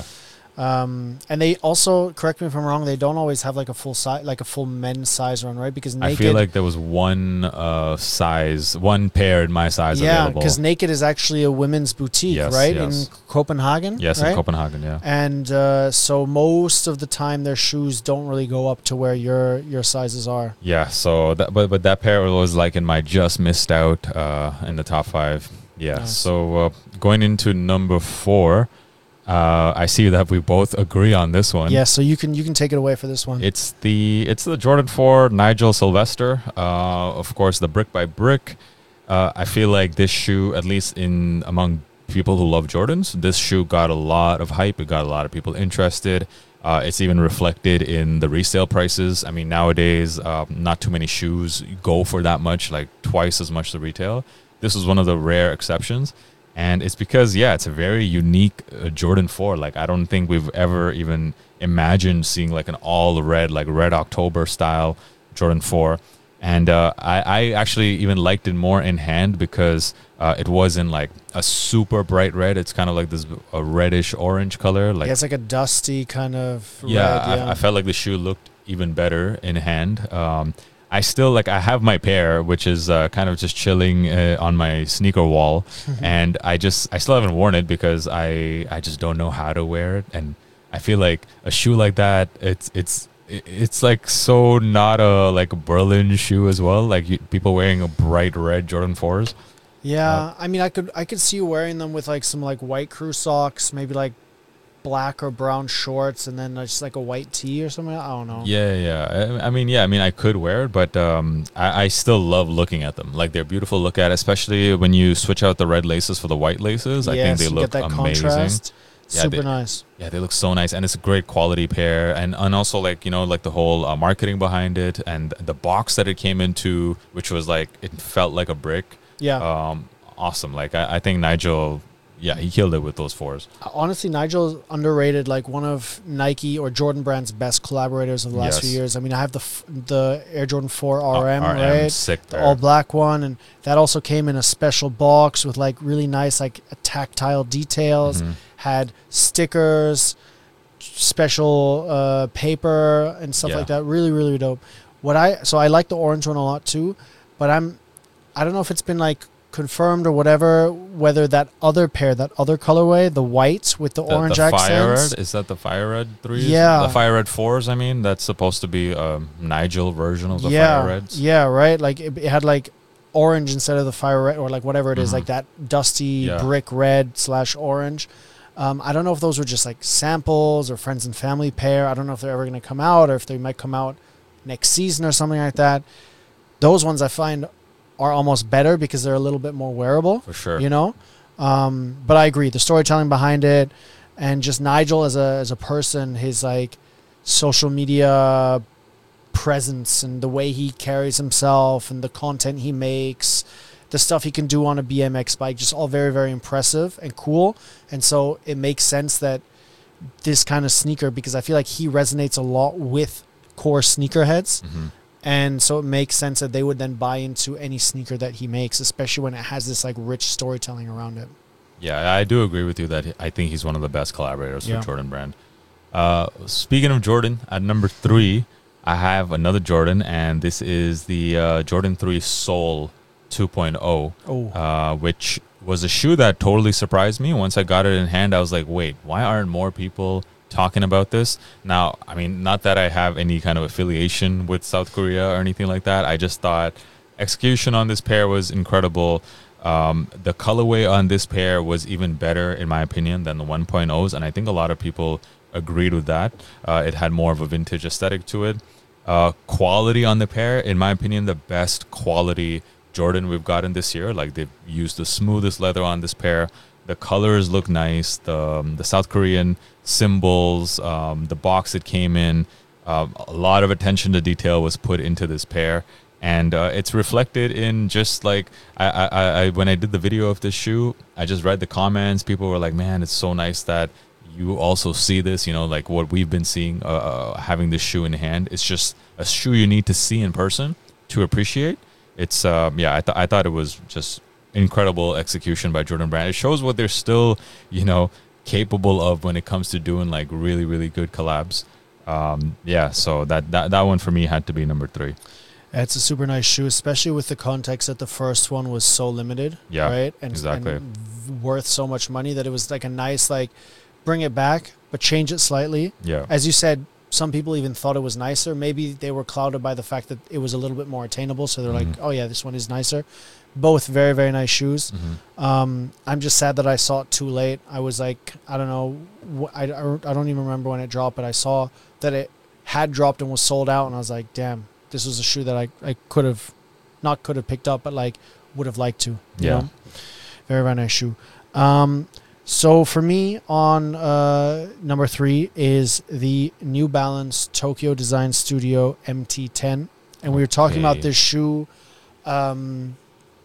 Um, and they also, correct me if I'm wrong, they don't always have like a full size, like a full men's size run, right? Because naked, I feel like there was one uh, size, one pair in my size yeah, available. because Naked is actually a women's boutique, Yes, right, yes. in Copenhagen. Yes, right? in Copenhagen, yeah. And uh, so most of the time, their shoes don't really go up to where your your sizes are. Yeah, so that, but but that pair was like in my just missed out uh, in the top five. Yeah, Nice. so uh, going into number four, uh, I see that we both agree on this one. Yeah, so you can you can take it away for this one. It's the it's the Jordan four Nigel Sylvester. Uh, of course, the brick by brick. Uh, I feel like this shoe, at least in among people who love Jordans, this shoe got a lot of hype. It got a lot of people interested. Uh, it's even reflected in the resale prices. I mean, nowadays, um, not too many shoes go for that much, like twice as much the retail. This was one of the rare exceptions. And it's because, yeah, it's a very unique uh, Jordan four. Like, I don't think we've ever even imagined seeing like an all red, like Red October style Jordan four. And uh, I, I actually even liked it more in hand because uh, it wasn't like a super bright red. It's kind of like this a reddish orange color. Like, yeah, it's like a dusty kind of red, yeah, yeah. I, I felt like the shoe looked even better in hand. Um, I still like I have my pair, which is uh, kind of just chilling uh, on my sneaker wall, and I just I still haven't worn it because I I just don't know how to wear it, and I feel like a shoe like that it's it's it- it's like so not a like a Berlin shoe as well. Like you, people wearing a bright red Jordan fours. Yeah, I mean, I could I could see you wearing them with like some like white crew socks, maybe like black or brown shorts, and then just like a white tee or something. I don't know. Yeah, yeah. I, I mean, yeah. I mean, I could wear it, but um, I, I still love looking at them. Like they're beautiful to look at, especially when you switch out the red laces for the white laces. I think Yes, they you look get that amazing. contrast. Yeah, Super they, nice. Yeah, they look so nice, and it's a great quality pair, and and also like you know like the whole uh, marketing behind it, and the box that it came into, which was like it felt like a brick. Yeah. Um, awesome. Like I, I think Nigel, yeah, he killed it with those fours. Honestly, Nigel is underrated, like one of Nike or Jordan Brand's best collaborators of the last Yes. few years. I mean, I have the f- the Air Jordan four R M, R M, right? sick The pair. all black one, and that also came in a special box with like really nice like tactile details. Mhm. Had stickers, special uh, paper, and stuff Yeah. like that. Really, really dope. What I so I like the orange one a lot too, but I'm I don't know if it's been like confirmed or whatever whether that other pair, that other colorway, the white with the, The, orange the Fire accents. Red, is that the Fire Red threes? Yeah. The Fire Red fours, I mean, that's supposed to be a Nigel version of the yeah, Fire Reds. yeah, right. Like it, it had like orange instead of the fire red, or like whatever it is, Mhm. like that dusty Yeah. brick red slash orange. Um, I don't know if those were just like samples or friends and family pair. I don't know if they're ever going to come out or if they might come out next season or something like that. Those ones I find are almost better because they're a little bit more wearable, For sure. you know. Um, but I agree, the storytelling behind it, and just Nigel as a as a person, his like social media presence and the way he carries himself and the content he makes, the stuff he can do on a B M X bike, just all very, very impressive and cool. And so it makes sense that this kind of sneaker, because I feel like he resonates a lot with core sneakerheads. Mhm. And so it makes sense that they would then buy into any sneaker that he makes, especially when it has this like rich storytelling around it. Yeah, I do agree with you that I think he's one of the best collaborators Yeah. for Jordan Brand. Uh, speaking of Jordan, at number three, I have another Jordan, and this is the uh, Jordan three Soul two point oh, Oh, uh, which was a shoe that totally surprised me. Once I got it in hand, I was like, wait, why aren't more people talking about this? Now, I mean, not that I have any kind of affiliation with South Korea or anything like that. I just thought execution on this pair was incredible. Um, the colorway on this pair was even better, in my opinion, than the one point ohs, and I think a lot of people agreed with that. Uh, it had more of a vintage aesthetic to it. Uh, quality on the pair, in my opinion, the best quality Jordan we've gotten this year. Like, they've used the smoothest leather on this pair. The colors look nice. The um, the South Korean symbols, um, the box it came in, uh, a lot of attention to detail was put into this pair. And uh, it's reflected in just like I, I, I when I did the video of this shoe, I just read the comments. People were like, "Man, it's so nice that you also see this." You know, like what we've been seeing, uh, uh, having this shoe in hand. It's just a shoe you need to see in person to appreciate. It's um, yeah, I th- I thought it was just incredible execution by Jordan Brand. It shows what they're still, you know, capable of when it comes to doing like really really good collabs. Um, yeah, so that, that that one for me had to be number three. it's a super nice shoe, especially with the context that the first one was so limited, Yeah, right? And, exactly. and v- worth so much money that it was like a nice, like, bring it back, but change it slightly. Yeah. As you said, some people even thought it was nicer. Maybe they were clouded by the fact that it was a little bit more attainable. So they're Mhm. like, oh, yeah, this one is nicer. Both very, very nice shoes. Mhm. Um, I'm just sad that I saw it too late. I was like, I don't know. wh- I, I don't even remember when it dropped, but I saw that it had dropped and was sold out. And I was like, damn, this was a shoe that I, I could have, not could have picked up, but like would have liked to. You Yeah. know? Very, very nice shoe. Um, so for me on uh, number three is the New Balance Tokyo Design Studio M T ten. And we were talking about Okay. this shoe um,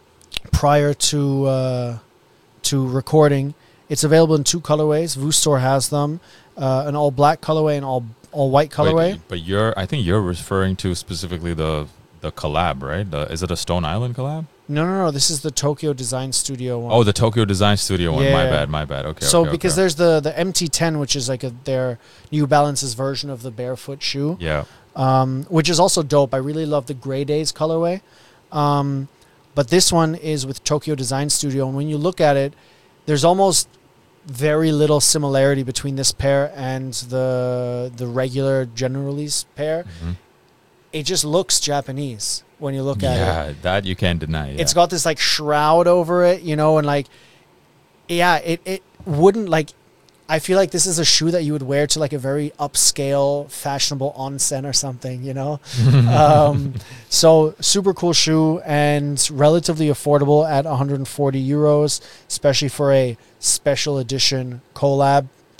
prior to uh, to recording. It's available in two colorways. Voo Store has them, uh, an all black colorway and all all white colorway. Wait, but you're I think you're referring to specifically the the collab, right? The, is it a Stone Island collab? No, no, no. This is the Tokyo Design Studio one. Oh, the Tokyo Design Studio one. My Yeah. bad, my bad. Okay. so okay, because okay. there's the the M T ten, which is like a, their New Balance's version of the barefoot shoe, yeah. um, which is also dope. I really love the Gray Days colorway, um, but this one is with Tokyo Design Studio, and when you look at it, there's almost very little similarity between this pair and the the regular general release pair. Mhm. It just looks Japanese when you look at it. Yeah, that you can't deny. Yeah. It's got this like shroud over it, you know, and like, yeah, it, it wouldn't like, I feel like this is a shoe that you would wear to like a very upscale, fashionable onsen or something, you know? um, so super cool shoe and relatively affordable at one hundred forty euros, especially for a special edition collab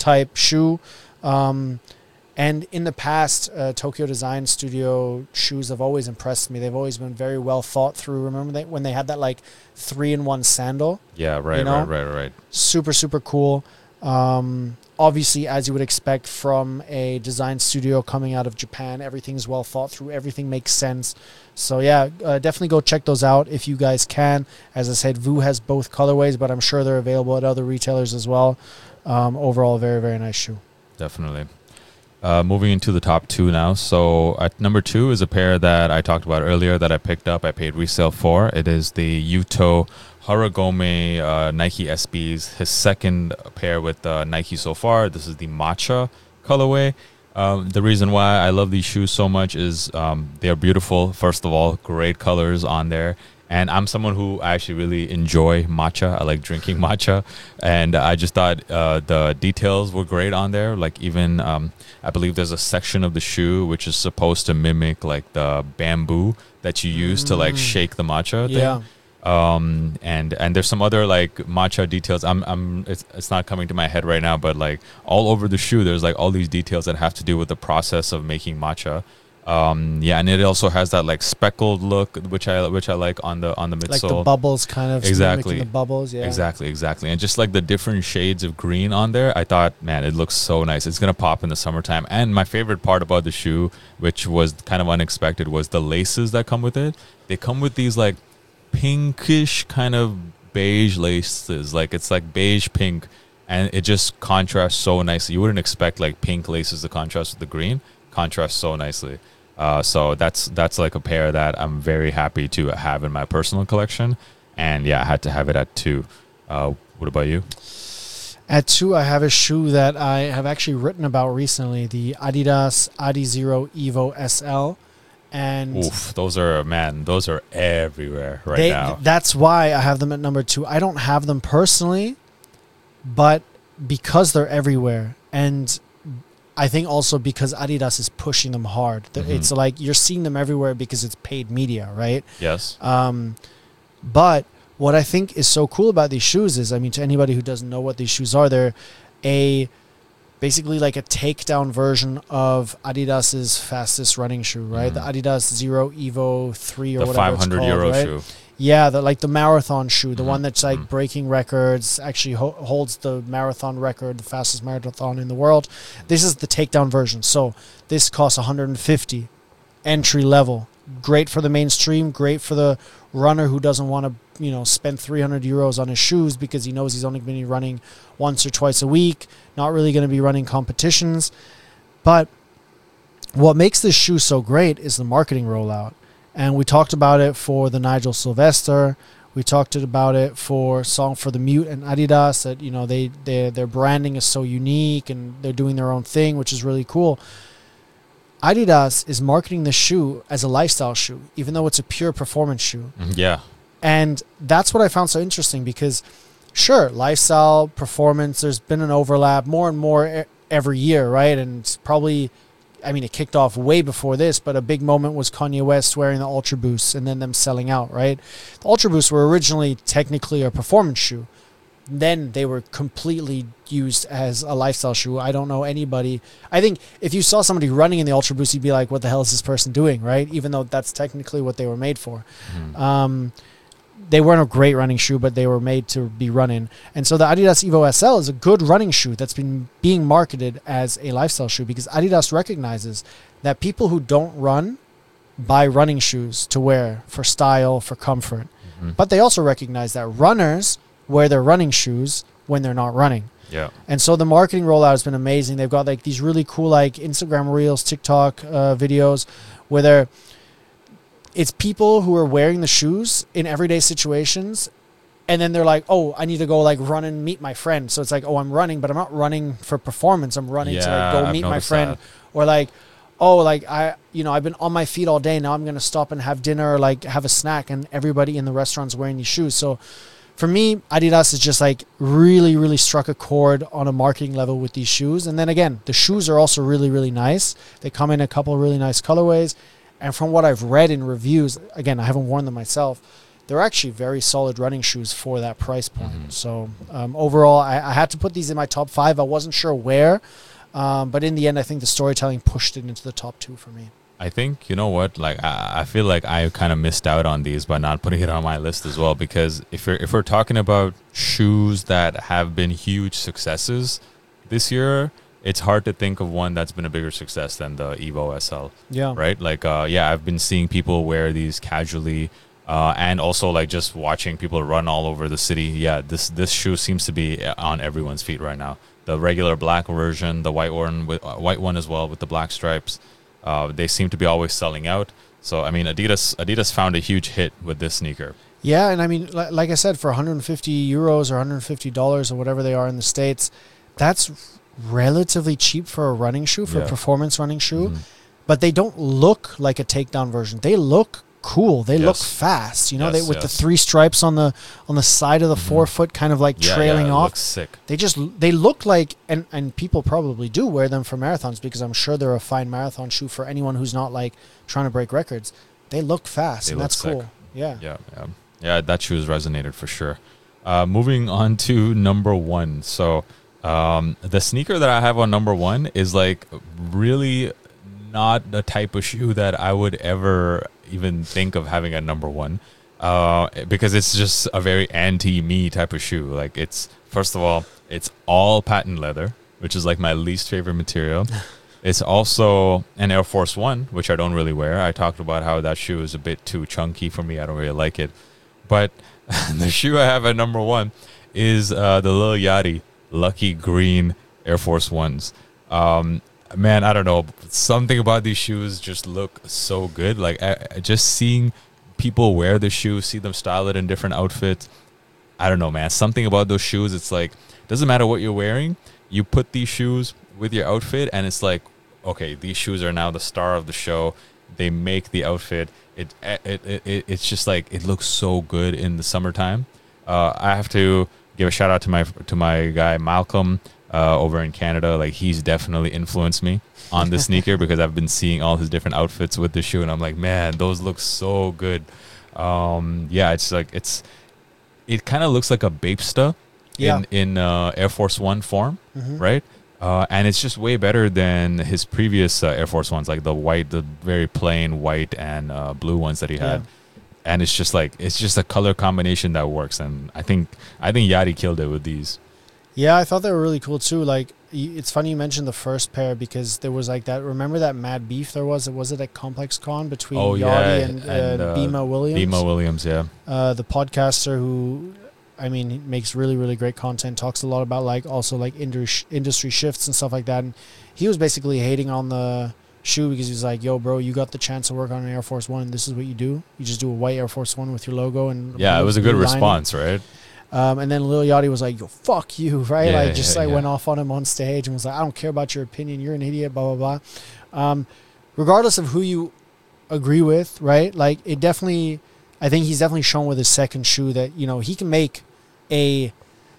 type shoe. Um, and in the past, uh, Tokyo Design Studio shoes have always impressed me. They've always been very well thought through. Remember they, when they had that like three in one sandal? Yeah, right, you know? right, right, right. Super, super cool. Um, obviously, as you would expect from a design studio coming out of Japan, everything's well thought through. Everything makes sense. So yeah, uh, definitely go check those out if you guys can. As I said, Vu has both colorways, but I'm sure they're available at other retailers as well. Um, overall, very, very nice shoe. Definitely. Uh, moving into the top two now. So at number two is a pair that I talked about earlier that I picked up. I paid resale for. It is the Yuto Haragome uh, Nike S Bs. His second pair with uh, Nike so far. This is the Matcha colorway. Um, the reason why I love these shoes so much is um, they are beautiful. First of all, great colors on there. And I'm someone who actually really enjoy matcha. I like drinking matcha. And I just thought uh, the details were great on there. Like even, um, I believe there's a section of the shoe which is supposed to mimic like the bamboo that you use mm. to like shake the matcha yeah. thing. Um, and, and there's some other like matcha details. I'm, I'm, it's, it's not coming to my head right now, but like all over the shoe, there's like all these details that have to do with the process of making matcha. Um, yeah, and it also has that like speckled look, which I which I like on the on the midsole. Like the bubbles, kind of exactly the bubbles, yeah. Exactly, exactly, and just like the different shades of green on there, I thought, man, it looks so nice. It's gonna pop in the summertime. And my favorite part about the shoe, which was kind of unexpected, was the laces that come with it. They come with these like pinkish kind of beige laces, like it's like beige pink, and it just contrasts so nicely. You wouldn't expect like pink laces to contrast with the green. Contrasts so nicely. Uh, so that's that's like a pair that I'm very happy to have in my personal collection. And yeah, I had to have it at two. Uh, what about you? At two, I have a shoe that I have actually written about recently, the Adidas Adizero Evo S L. And oof, those are, man, those are everywhere right they, now. That's why I have them at number two. I don't have them personally, but because they're everywhere, and I think also because Adidas is pushing them hard. Mm-hmm. It's like you're seeing them everywhere because it's paid media, right? Yes. Um, but what I think is so cool about these shoes is, I mean, to anybody who doesn't know what these shoes are, they're a basically like a takedown version of Adidas's fastest running shoe, right? Mm-hmm. The Adidas Zero Evo three or the whatever five hundred it's called, euro right? shoe. Yeah, the like the marathon shoe, the mm-hmm. one that's like mm-hmm. breaking records, actually ho- holds the marathon record, the fastest marathon in the world. This is the takedown version. So this costs one hundred fifty, entry level. Great for the mainstream, great for the runner who doesn't want to, you know, spend three hundred euros on his shoes because he knows he's only going to be running once or twice a week, not really going to be running competitions. But what makes this shoe so great is the marketing rollout. And we talked about it for the Nigel Sylvester. We talked about it for Song for the Mute and Adidas, that, you know, they, they their branding is so unique and they're doing their own thing, which is really cool. Adidas is marketing the shoe as a lifestyle shoe, even though it's a pure performance shoe. Yeah. And that's what I found so interesting because, sure, lifestyle, performance, there's been an overlap more and more every year, right? And probably, I mean, it kicked off way before this, but a big moment was Kanye West wearing the Ultra Boosts and then them selling out, right? The Ultra Boosts were originally technically a performance shoe. Then they were completely used as a lifestyle shoe. I don't know anybody. I think if you saw somebody running in the Ultra Boost, you'd be like, what the hell is this person doing, right? Even though that's technically what they were made for. Mm. Um, they weren't a great running shoe, but they were made to be running. And so the Adidas Evo S L is a good running shoe that's been being marketed as a lifestyle shoe because Adidas recognizes that people who don't run buy running shoes to wear for style, for comfort. Mm-hmm. But they also recognize that runners wear their running shoes when they're not running. Yeah. And so the marketing rollout has been amazing. They've got like these really cool like Instagram Reels, TikTok uh, videos where they're it's people who are wearing the shoes in everyday situations, and then they're like, oh, I need to go like run and meet my friend. So it's like, oh, I'm running, but I'm not running for performance. I'm running yeah, to like go I've meet my friend. That. Or like, oh, like I, you know, I've been on my feet all day. Now I'm going to stop and have dinner or like have a snack, and everybody in the restaurant's wearing these shoes. So for me, Adidas is just like really, really struck a chord on a marketing level with these shoes. And then again, the shoes are also really, really nice. They come in a couple of really nice colorways. And from what I've read in reviews, again, I haven't worn them myself, they're actually very solid running shoes for that price point. Mm-hmm. So um, overall, I, I had to put these in my top five. I wasn't sure where, um, but in the end, I think the storytelling pushed it into the top two for me. I think, you know what, like I, I feel like I kind of missed out on these by not putting it on my list as well, because if we're, if we're talking about shoes that have been huge successes this year, it's hard to think of one that's been a bigger success than the Evo S L. Yeah. Right? Like, uh, yeah, I've been seeing people wear these casually, uh, and also like just watching people run all over the city. Yeah, this this shoe seems to be on everyone's feet right now. The regular black version, the white one with uh, white one as well with the black stripes. Uh, they seem to be always selling out. So I mean, Adidas Adidas found a huge hit with this sneaker. Yeah, and I mean, li- like I said, for one hundred fifty euros or one hundred fifty dollars or whatever they are in the States, that's relatively cheap for a running shoe, for Yeah. a performance running shoe. Mhm. But they don't look like a takedown version. They look cool. They look Yes. fast. You know, Yes, they with the yes. three stripes on the on the side of the Mhm. forefoot, kind of like Yeah, trailing yeah, it off. looks sick. They just they look like, and and people probably do wear them for marathons, because I'm sure they're a fine marathon shoe for anyone who's not like trying to break records. They look fast, They and look that's sick. cool. Yeah. Yeah, yeah, yeah. That shoe has resonated for sure. Uh, moving on to number one. So um, the sneaker that I have on number one is like really not the type of shoe that I would ever even think of having at number one, uh, because it's just a very anti-me type of shoe. Like it's, first of all, it's all patent leather, which is like my least favorite material. It's also an Air Force One, which I don't really wear. I talked about how that shoe is a bit too chunky for me. I don't really like it. But the shoe I have at number one is uh, the Lil Yachty Lucky Green Air Force Ones. Um, man, I don't know. Something about these shoes just look so good. Like I, I- just seeing people wear the shoes, see them style it in different outfits. I don't know, man. Something about those shoes. It's like, doesn't matter what you're wearing. You put these shoes with your outfit, and it's like, okay, these shoes are now the star of the show. They make the outfit. It it it, it it's just like it looks so good in the summertime. Uh, I have to give a shout out to my to my guy Malcolm uh, over in Canada. Like he's definitely influenced me on this sneaker because I've been seeing all his different outfits with the shoe, and I'm like, man, those look so good. Um, yeah, it's like it's it kind of looks like a Bapesta Yeah. in in uh, Air Force One form, Mhm. right? Uh, and it's just way better than his previous uh, Air Force Ones, like the white, the very plain white and uh, blue ones that he had. Yeah. And it's just like it's just a color combination that works, and I think I think Yachty killed it with these. Yeah, I thought they were really cool too. Like, y- it's funny you mentioned the first pair, because there was like that. Remember that mad beef there was? Was it at Complex Con between Oh, Yachty yeah, and, and, uh, uh, Bima Williams? Bima Williams, yeah, uh, the podcaster who, I mean, he makes really, really great content, talks a lot about like also like industry industry shifts and stuff like that. And he was basically hating on the shoe because he was like, yo, bro, you got the chance to work on an Air Force One, and this is what you do. You just do a white Air Force One with your logo. And yeah. It blue- was a good blue lining. response, right? Um, and then Lil Yachty was like, yo, fuck you, right? Yeah, like, just yeah, like yeah. went off on him on stage and was like, I don't care about your opinion. You're an idiot, blah, blah, blah. Um, regardless of who you agree with, right? Like, it definitely, I think he's definitely shown with his second shoe that, you know, he can make a,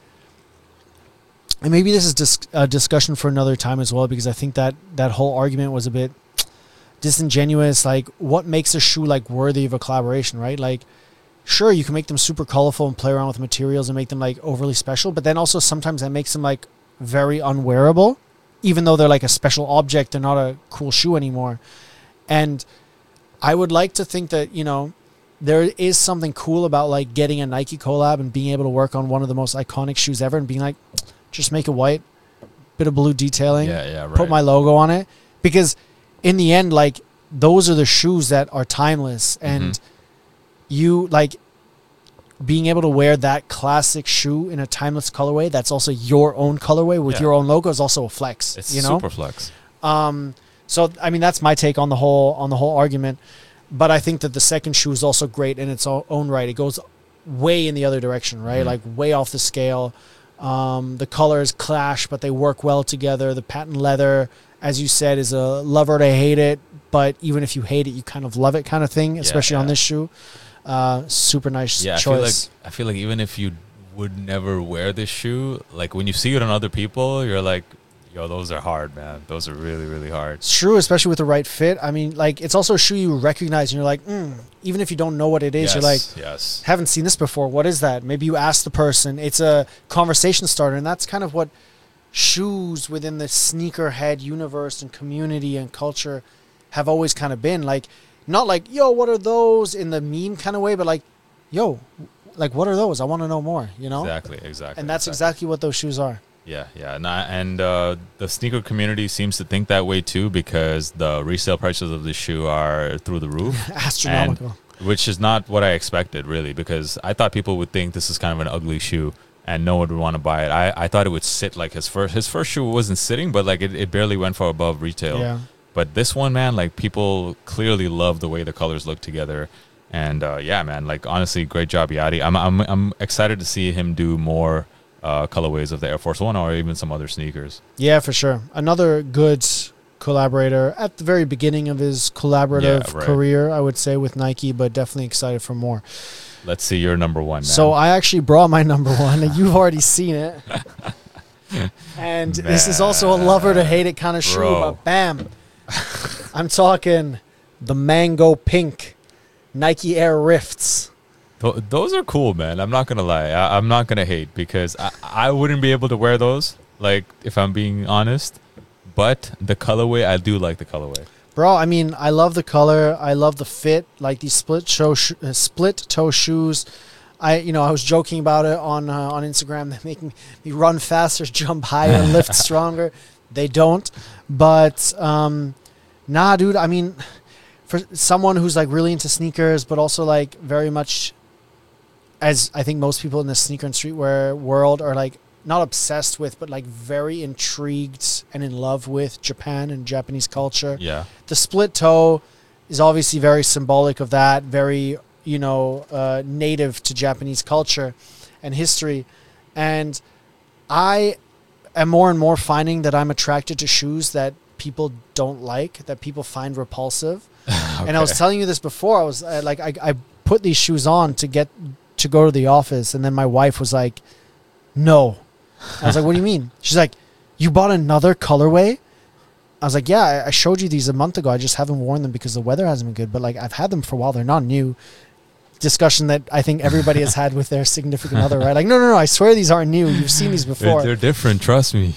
and maybe this is dis- a discussion for another time as well, because I think that that whole argument was a bit disingenuous. Like, what makes a shoe like worthy of a collaboration, right? Like, sure, you can make them super colorful and play around with materials and make them like overly special, but then also sometimes that makes them like very unwearable, even though they're like a special object. They're not a cool shoe anymore. And I would like to think that, you know, there is something cool about like getting a Nike collab and being able to work on one of the most iconic shoes ever and being like, just make it white, bit of blue detailing, Yeah, yeah, right. put my logo on it. Because in the end, like, those are the shoes that are timeless. And Mhm. you like being able to wear that classic shoe in a timeless colorway that's also your own colorway with Yeah. your own logo is also a flex. It's you know? super flex. Um, so I mean, that's my take on the whole on the whole argument. But I think that the second shoe is also great in its o- own right. It goes way in the other direction, right? Mhm. Like way off the scale. Um, the colors clash, but they work well together. The patent leather, as you said, is a love or to hate it. But even if you hate it, you kind of love it, kind of thing. Especially on yeah. this shoe. Uh, super nice Yeah, I feel like choice. I feel like even if you would never wear this shoe, like when you see it on other people, you're like, Yo, those are hard, man. Those are really, really hard. It's true, especially with the right fit. I mean, like, it's also a shoe you recognize and you're like, mm, even if you don't know what it is, Yes, you're like, yes. haven't seen this before. What is that? Maybe you ask the person. It's a conversation starter, and that's kind of what shoes within the sneakerhead universe and community and culture have always kind of been. Like, not like, yo, what are those in the meme kind of way, but like, yo, like, what are those? I want to know more, you know? Exactly, exactly. And that's exactly. exactly what those shoes are. Yeah, yeah, and, I, and uh, the sneaker community seems to think that way too, because the resale prices of the shoe are through the roof, Astronomical. and, which is not what I expected, really, because I thought people would think this is kind of an ugly shoe and no one would want to buy it. I, I thought it would sit like his first his first shoe wasn't sitting, but like it, it barely went for above retail. Yeah. But this one, man, like people clearly love the way the colors look together. And uh, yeah, man, like honestly, great job, Yadi. I'm I'm I'm excited to see him do more Uh, colorways of the Air Force One or even some other sneakers. Yeah, for sure. Another good collaborator at the very beginning of his collaborative Yeah, right. career, I would say, with Nike, but definitely excited for more. Let's see your number one, man. So I actually brought my number one, and you've already seen it. And this is also a lover to hate it kind of shoe, Bro. but bam. I'm talking the mango pink Nike Air Rifts. Th- those are cool, man. I'm not gonna lie. I- I'm not gonna hate because I-, I wouldn't be able to wear those. Like, if I'm being honest, but the colorway, I do like the colorway. Bro, I mean, I love the color. I love the fit. Like these split toe, sh- uh, split toe shoes. I, you know, I was joking about it on uh, on Instagram. They're making me run faster, jump higher, lift stronger. They don't, but um, nah, dude. I mean, for someone who's like really into sneakers, but also like very much, as I think most people in the sneaker and streetwear world are like not obsessed with, but like very intrigued and in love with Japan and Japanese culture. Yeah. The split toe is obviously very symbolic of that, very, you know, uh, native to Japanese culture and history. And I am more and more finding that I'm attracted to shoes that people don't like, that people find repulsive. Okay. And I was telling you this before. I was uh, like, I, I put these shoes on to get to go to the office, and then my wife was like, no. I was like, what do you mean? She's like, you bought another colorway? I was like, yeah, I- I showed you these a month ago. I just haven't worn them because the weather hasn't been good, but like I've had them for a while. They're not new. Discussion that I think everybody has had with their significant other, right? Like, no, no, no, I swear these aren't new. You've seen these They're, before. they're different, trust me.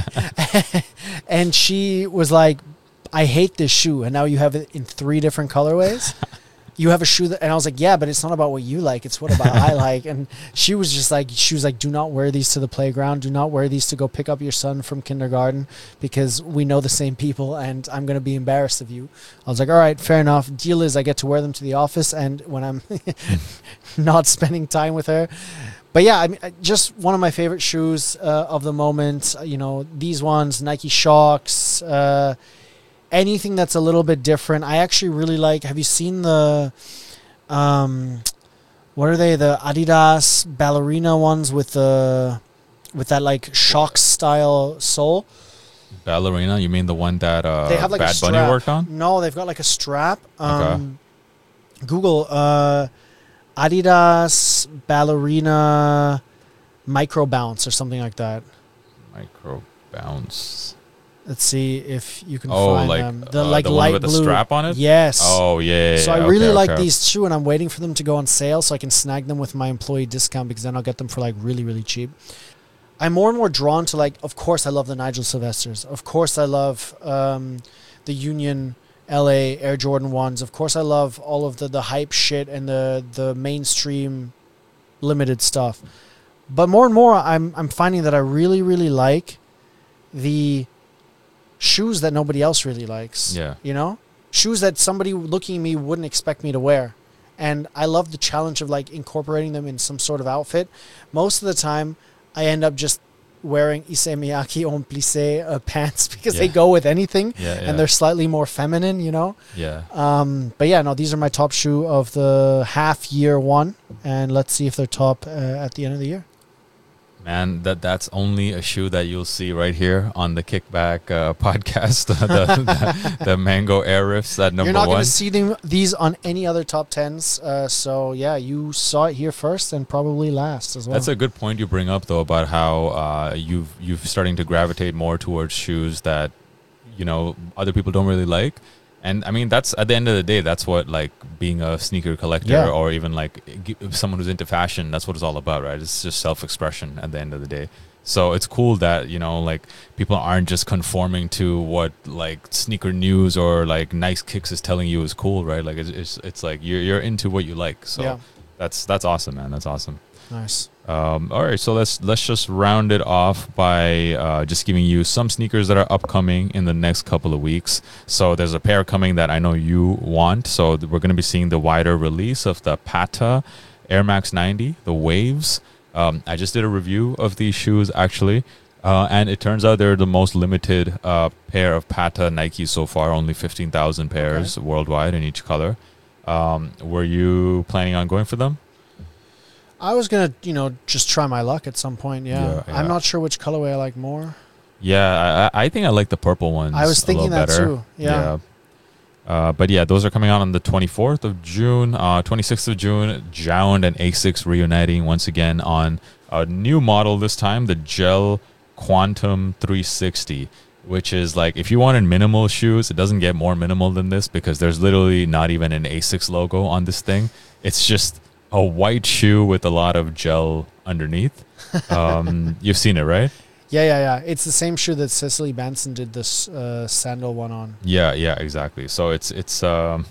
And she was like, I hate this shoe. And now you have it in three different colorways. You have a shoe that, and I was like, yeah, but it's not about what you like. It's what about I like. And she was just like, she was like, do not wear these to the playground. Do not wear these to go pick up your son from kindergarten because we know the same people and I'm going to be embarrassed of you. I was like, all right, fair enough. Deal is I get to wear them to the office and when I'm not spending time with her. But yeah, I mean, just one of my favorite shoes uh, of the moment. You know, these ones, Nike Shocks, uh, anything that's a little bit different. I actually really like, have you seen the, um, what are they? The Adidas ballerina ones with the, with that like Shocks style sole. Ballerina, you mean the one that uh, They have like a Bad strap. Bunny worked on? No, they've got like a strap. Um, Google, uh, Adidas ballerina micro bounce or something like that. Micro bounce. Let's see if you can Oh, find like them. The uh, like the light one with blue the strap on it? Yes. Oh, yeah. yeah, So yeah. I really okay, like okay. these too, and I'm waiting for them to go on sale so I can snag them with my employee discount because then I'll get them for like really, really cheap. I'm more and more drawn to like, of course I love the Nigel Sylvesters. Of course I love um, the Union L A Air Jordan ones. Of course I love all of the, the hype shit and the, the mainstream limited stuff. But more and more I'm I'm finding that I really, really like the shoes that nobody else really likes. Yeah. You know? Shoes that somebody looking at me wouldn't expect me to wear. And I love the challenge of like incorporating them in some sort of outfit. Most of the time I end up just wearing Issey Miyake en plissé uh, pants because Yeah. they go with anything Yeah, yeah. and they're slightly more feminine, you know? Yeah. Um, but yeah, no, these are my top shoe of the half year one. And let's see if they're top uh, at the end of the year. Man, that that's only a shoe that you'll see right here on the Kickback uh, podcast. the, the, the Mango Air Rifts at number You're not one. going to see them, these on any other top tens. Uh, so, yeah, you saw it here first and probably last as well. That's a good point you bring up, though, about how uh, you've you've starting to gravitate more towards shoes that, you know, other people don't really like. And I mean, that's at the end of the day, that's what like being a sneaker collector Yeah. or even like g- someone who's into fashion, that's what it's all about, right? It's just self-expression at the end of the day. So it's cool that, you know, like people aren't just conforming to what like Sneaker News or like Nice Kicks is telling you is cool, right? Like it's it's, it's like you're you're into what you like. So Yeah. that's that's awesome, man. That's awesome. Nice. Um, all right, so let's let's just round it off by uh, just giving you some sneakers that are upcoming in the next couple of weeks. So there's a pair coming that I know you want. So th- we're going to be seeing the wider release of the Pata Air Max ninety, the Waves. Um, I just did a review of these shoes actually, uh, and it turns out they're the most limited uh, pair of Pata Nikes so far. Only fifteen thousand pairs Okay. worldwide in each color. Um, were you planning on going for them? I was going to, you know, just try my luck at some point, yeah. Yeah, yeah. I'm not sure which colorway I like more. Yeah, I, I think I like the purple ones. I was a thinking little that better. too, yeah. Yeah. Uh, but yeah, those are coming out on the twenty-fourth of June, uh, twenty-sixth of June. Jound and Asics reuniting once again on a new model this time, the Gel Quantum three sixty, which is like if you wanted minimal shoes, it doesn't get more minimal than this because there's literally not even an Asics logo on this thing. It's just a white shoe with a lot of gel underneath. Um, you've seen it, right? Yeah, yeah, yeah. It's the same shoe that Cicely Benson did this uh, sandal one on. Yeah, yeah, exactly. So it's it's um,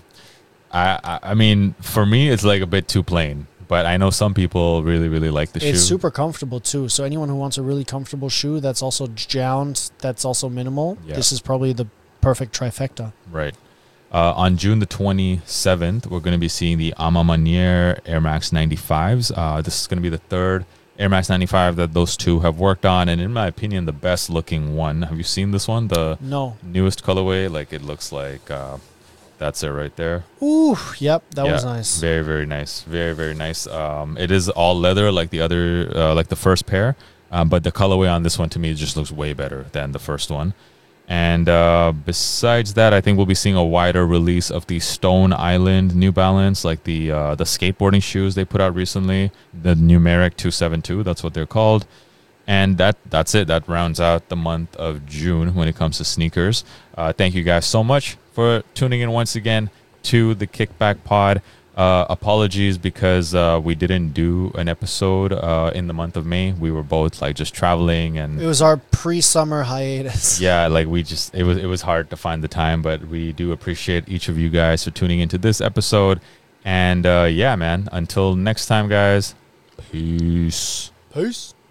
I, I I mean for me it's like a bit too plain, but I know some people really really like the shoe. It's super comfortable too. So anyone who wants a really comfortable shoe that's also jound, that's also minimal, Yeah. this is probably the perfect trifecta. Right. Uh, on June the twenty-seventh, we're going to be seeing the Ama Manier Air Max ninety-fives. Uh, this is going to be the third Air Max ninety-five that those two have worked on, and in my opinion, the best looking one. Have you seen this one? The No. newest colorway? Like it looks like uh, that's it right there. Ooh, yep, that Yeah, was nice. Very, very nice. Very, very nice. Um, it is all leather like the other, uh, like the first pair, um, but the colorway on this one to me just looks way better than the first one. And uh, besides that, I think we'll be seeing a wider release of the Stone Island New Balance, like the uh, the skateboarding shoes they put out recently, the Numeric two seventy-two. That's what they're called. And that that's it. That rounds out the month of June when it comes to sneakers. Uh, thank you guys so much for tuning in once again to the Kickback Pod. Uh, apologies because uh, we didn't do an episode uh, in the month of May. We were both like just traveling and It was our pre-summer hiatus. yeah, like we just it was it was hard to find the time, but we do appreciate each of you guys for tuning into this episode. And uh, yeah, man, until next time, guys. Peace. Peace.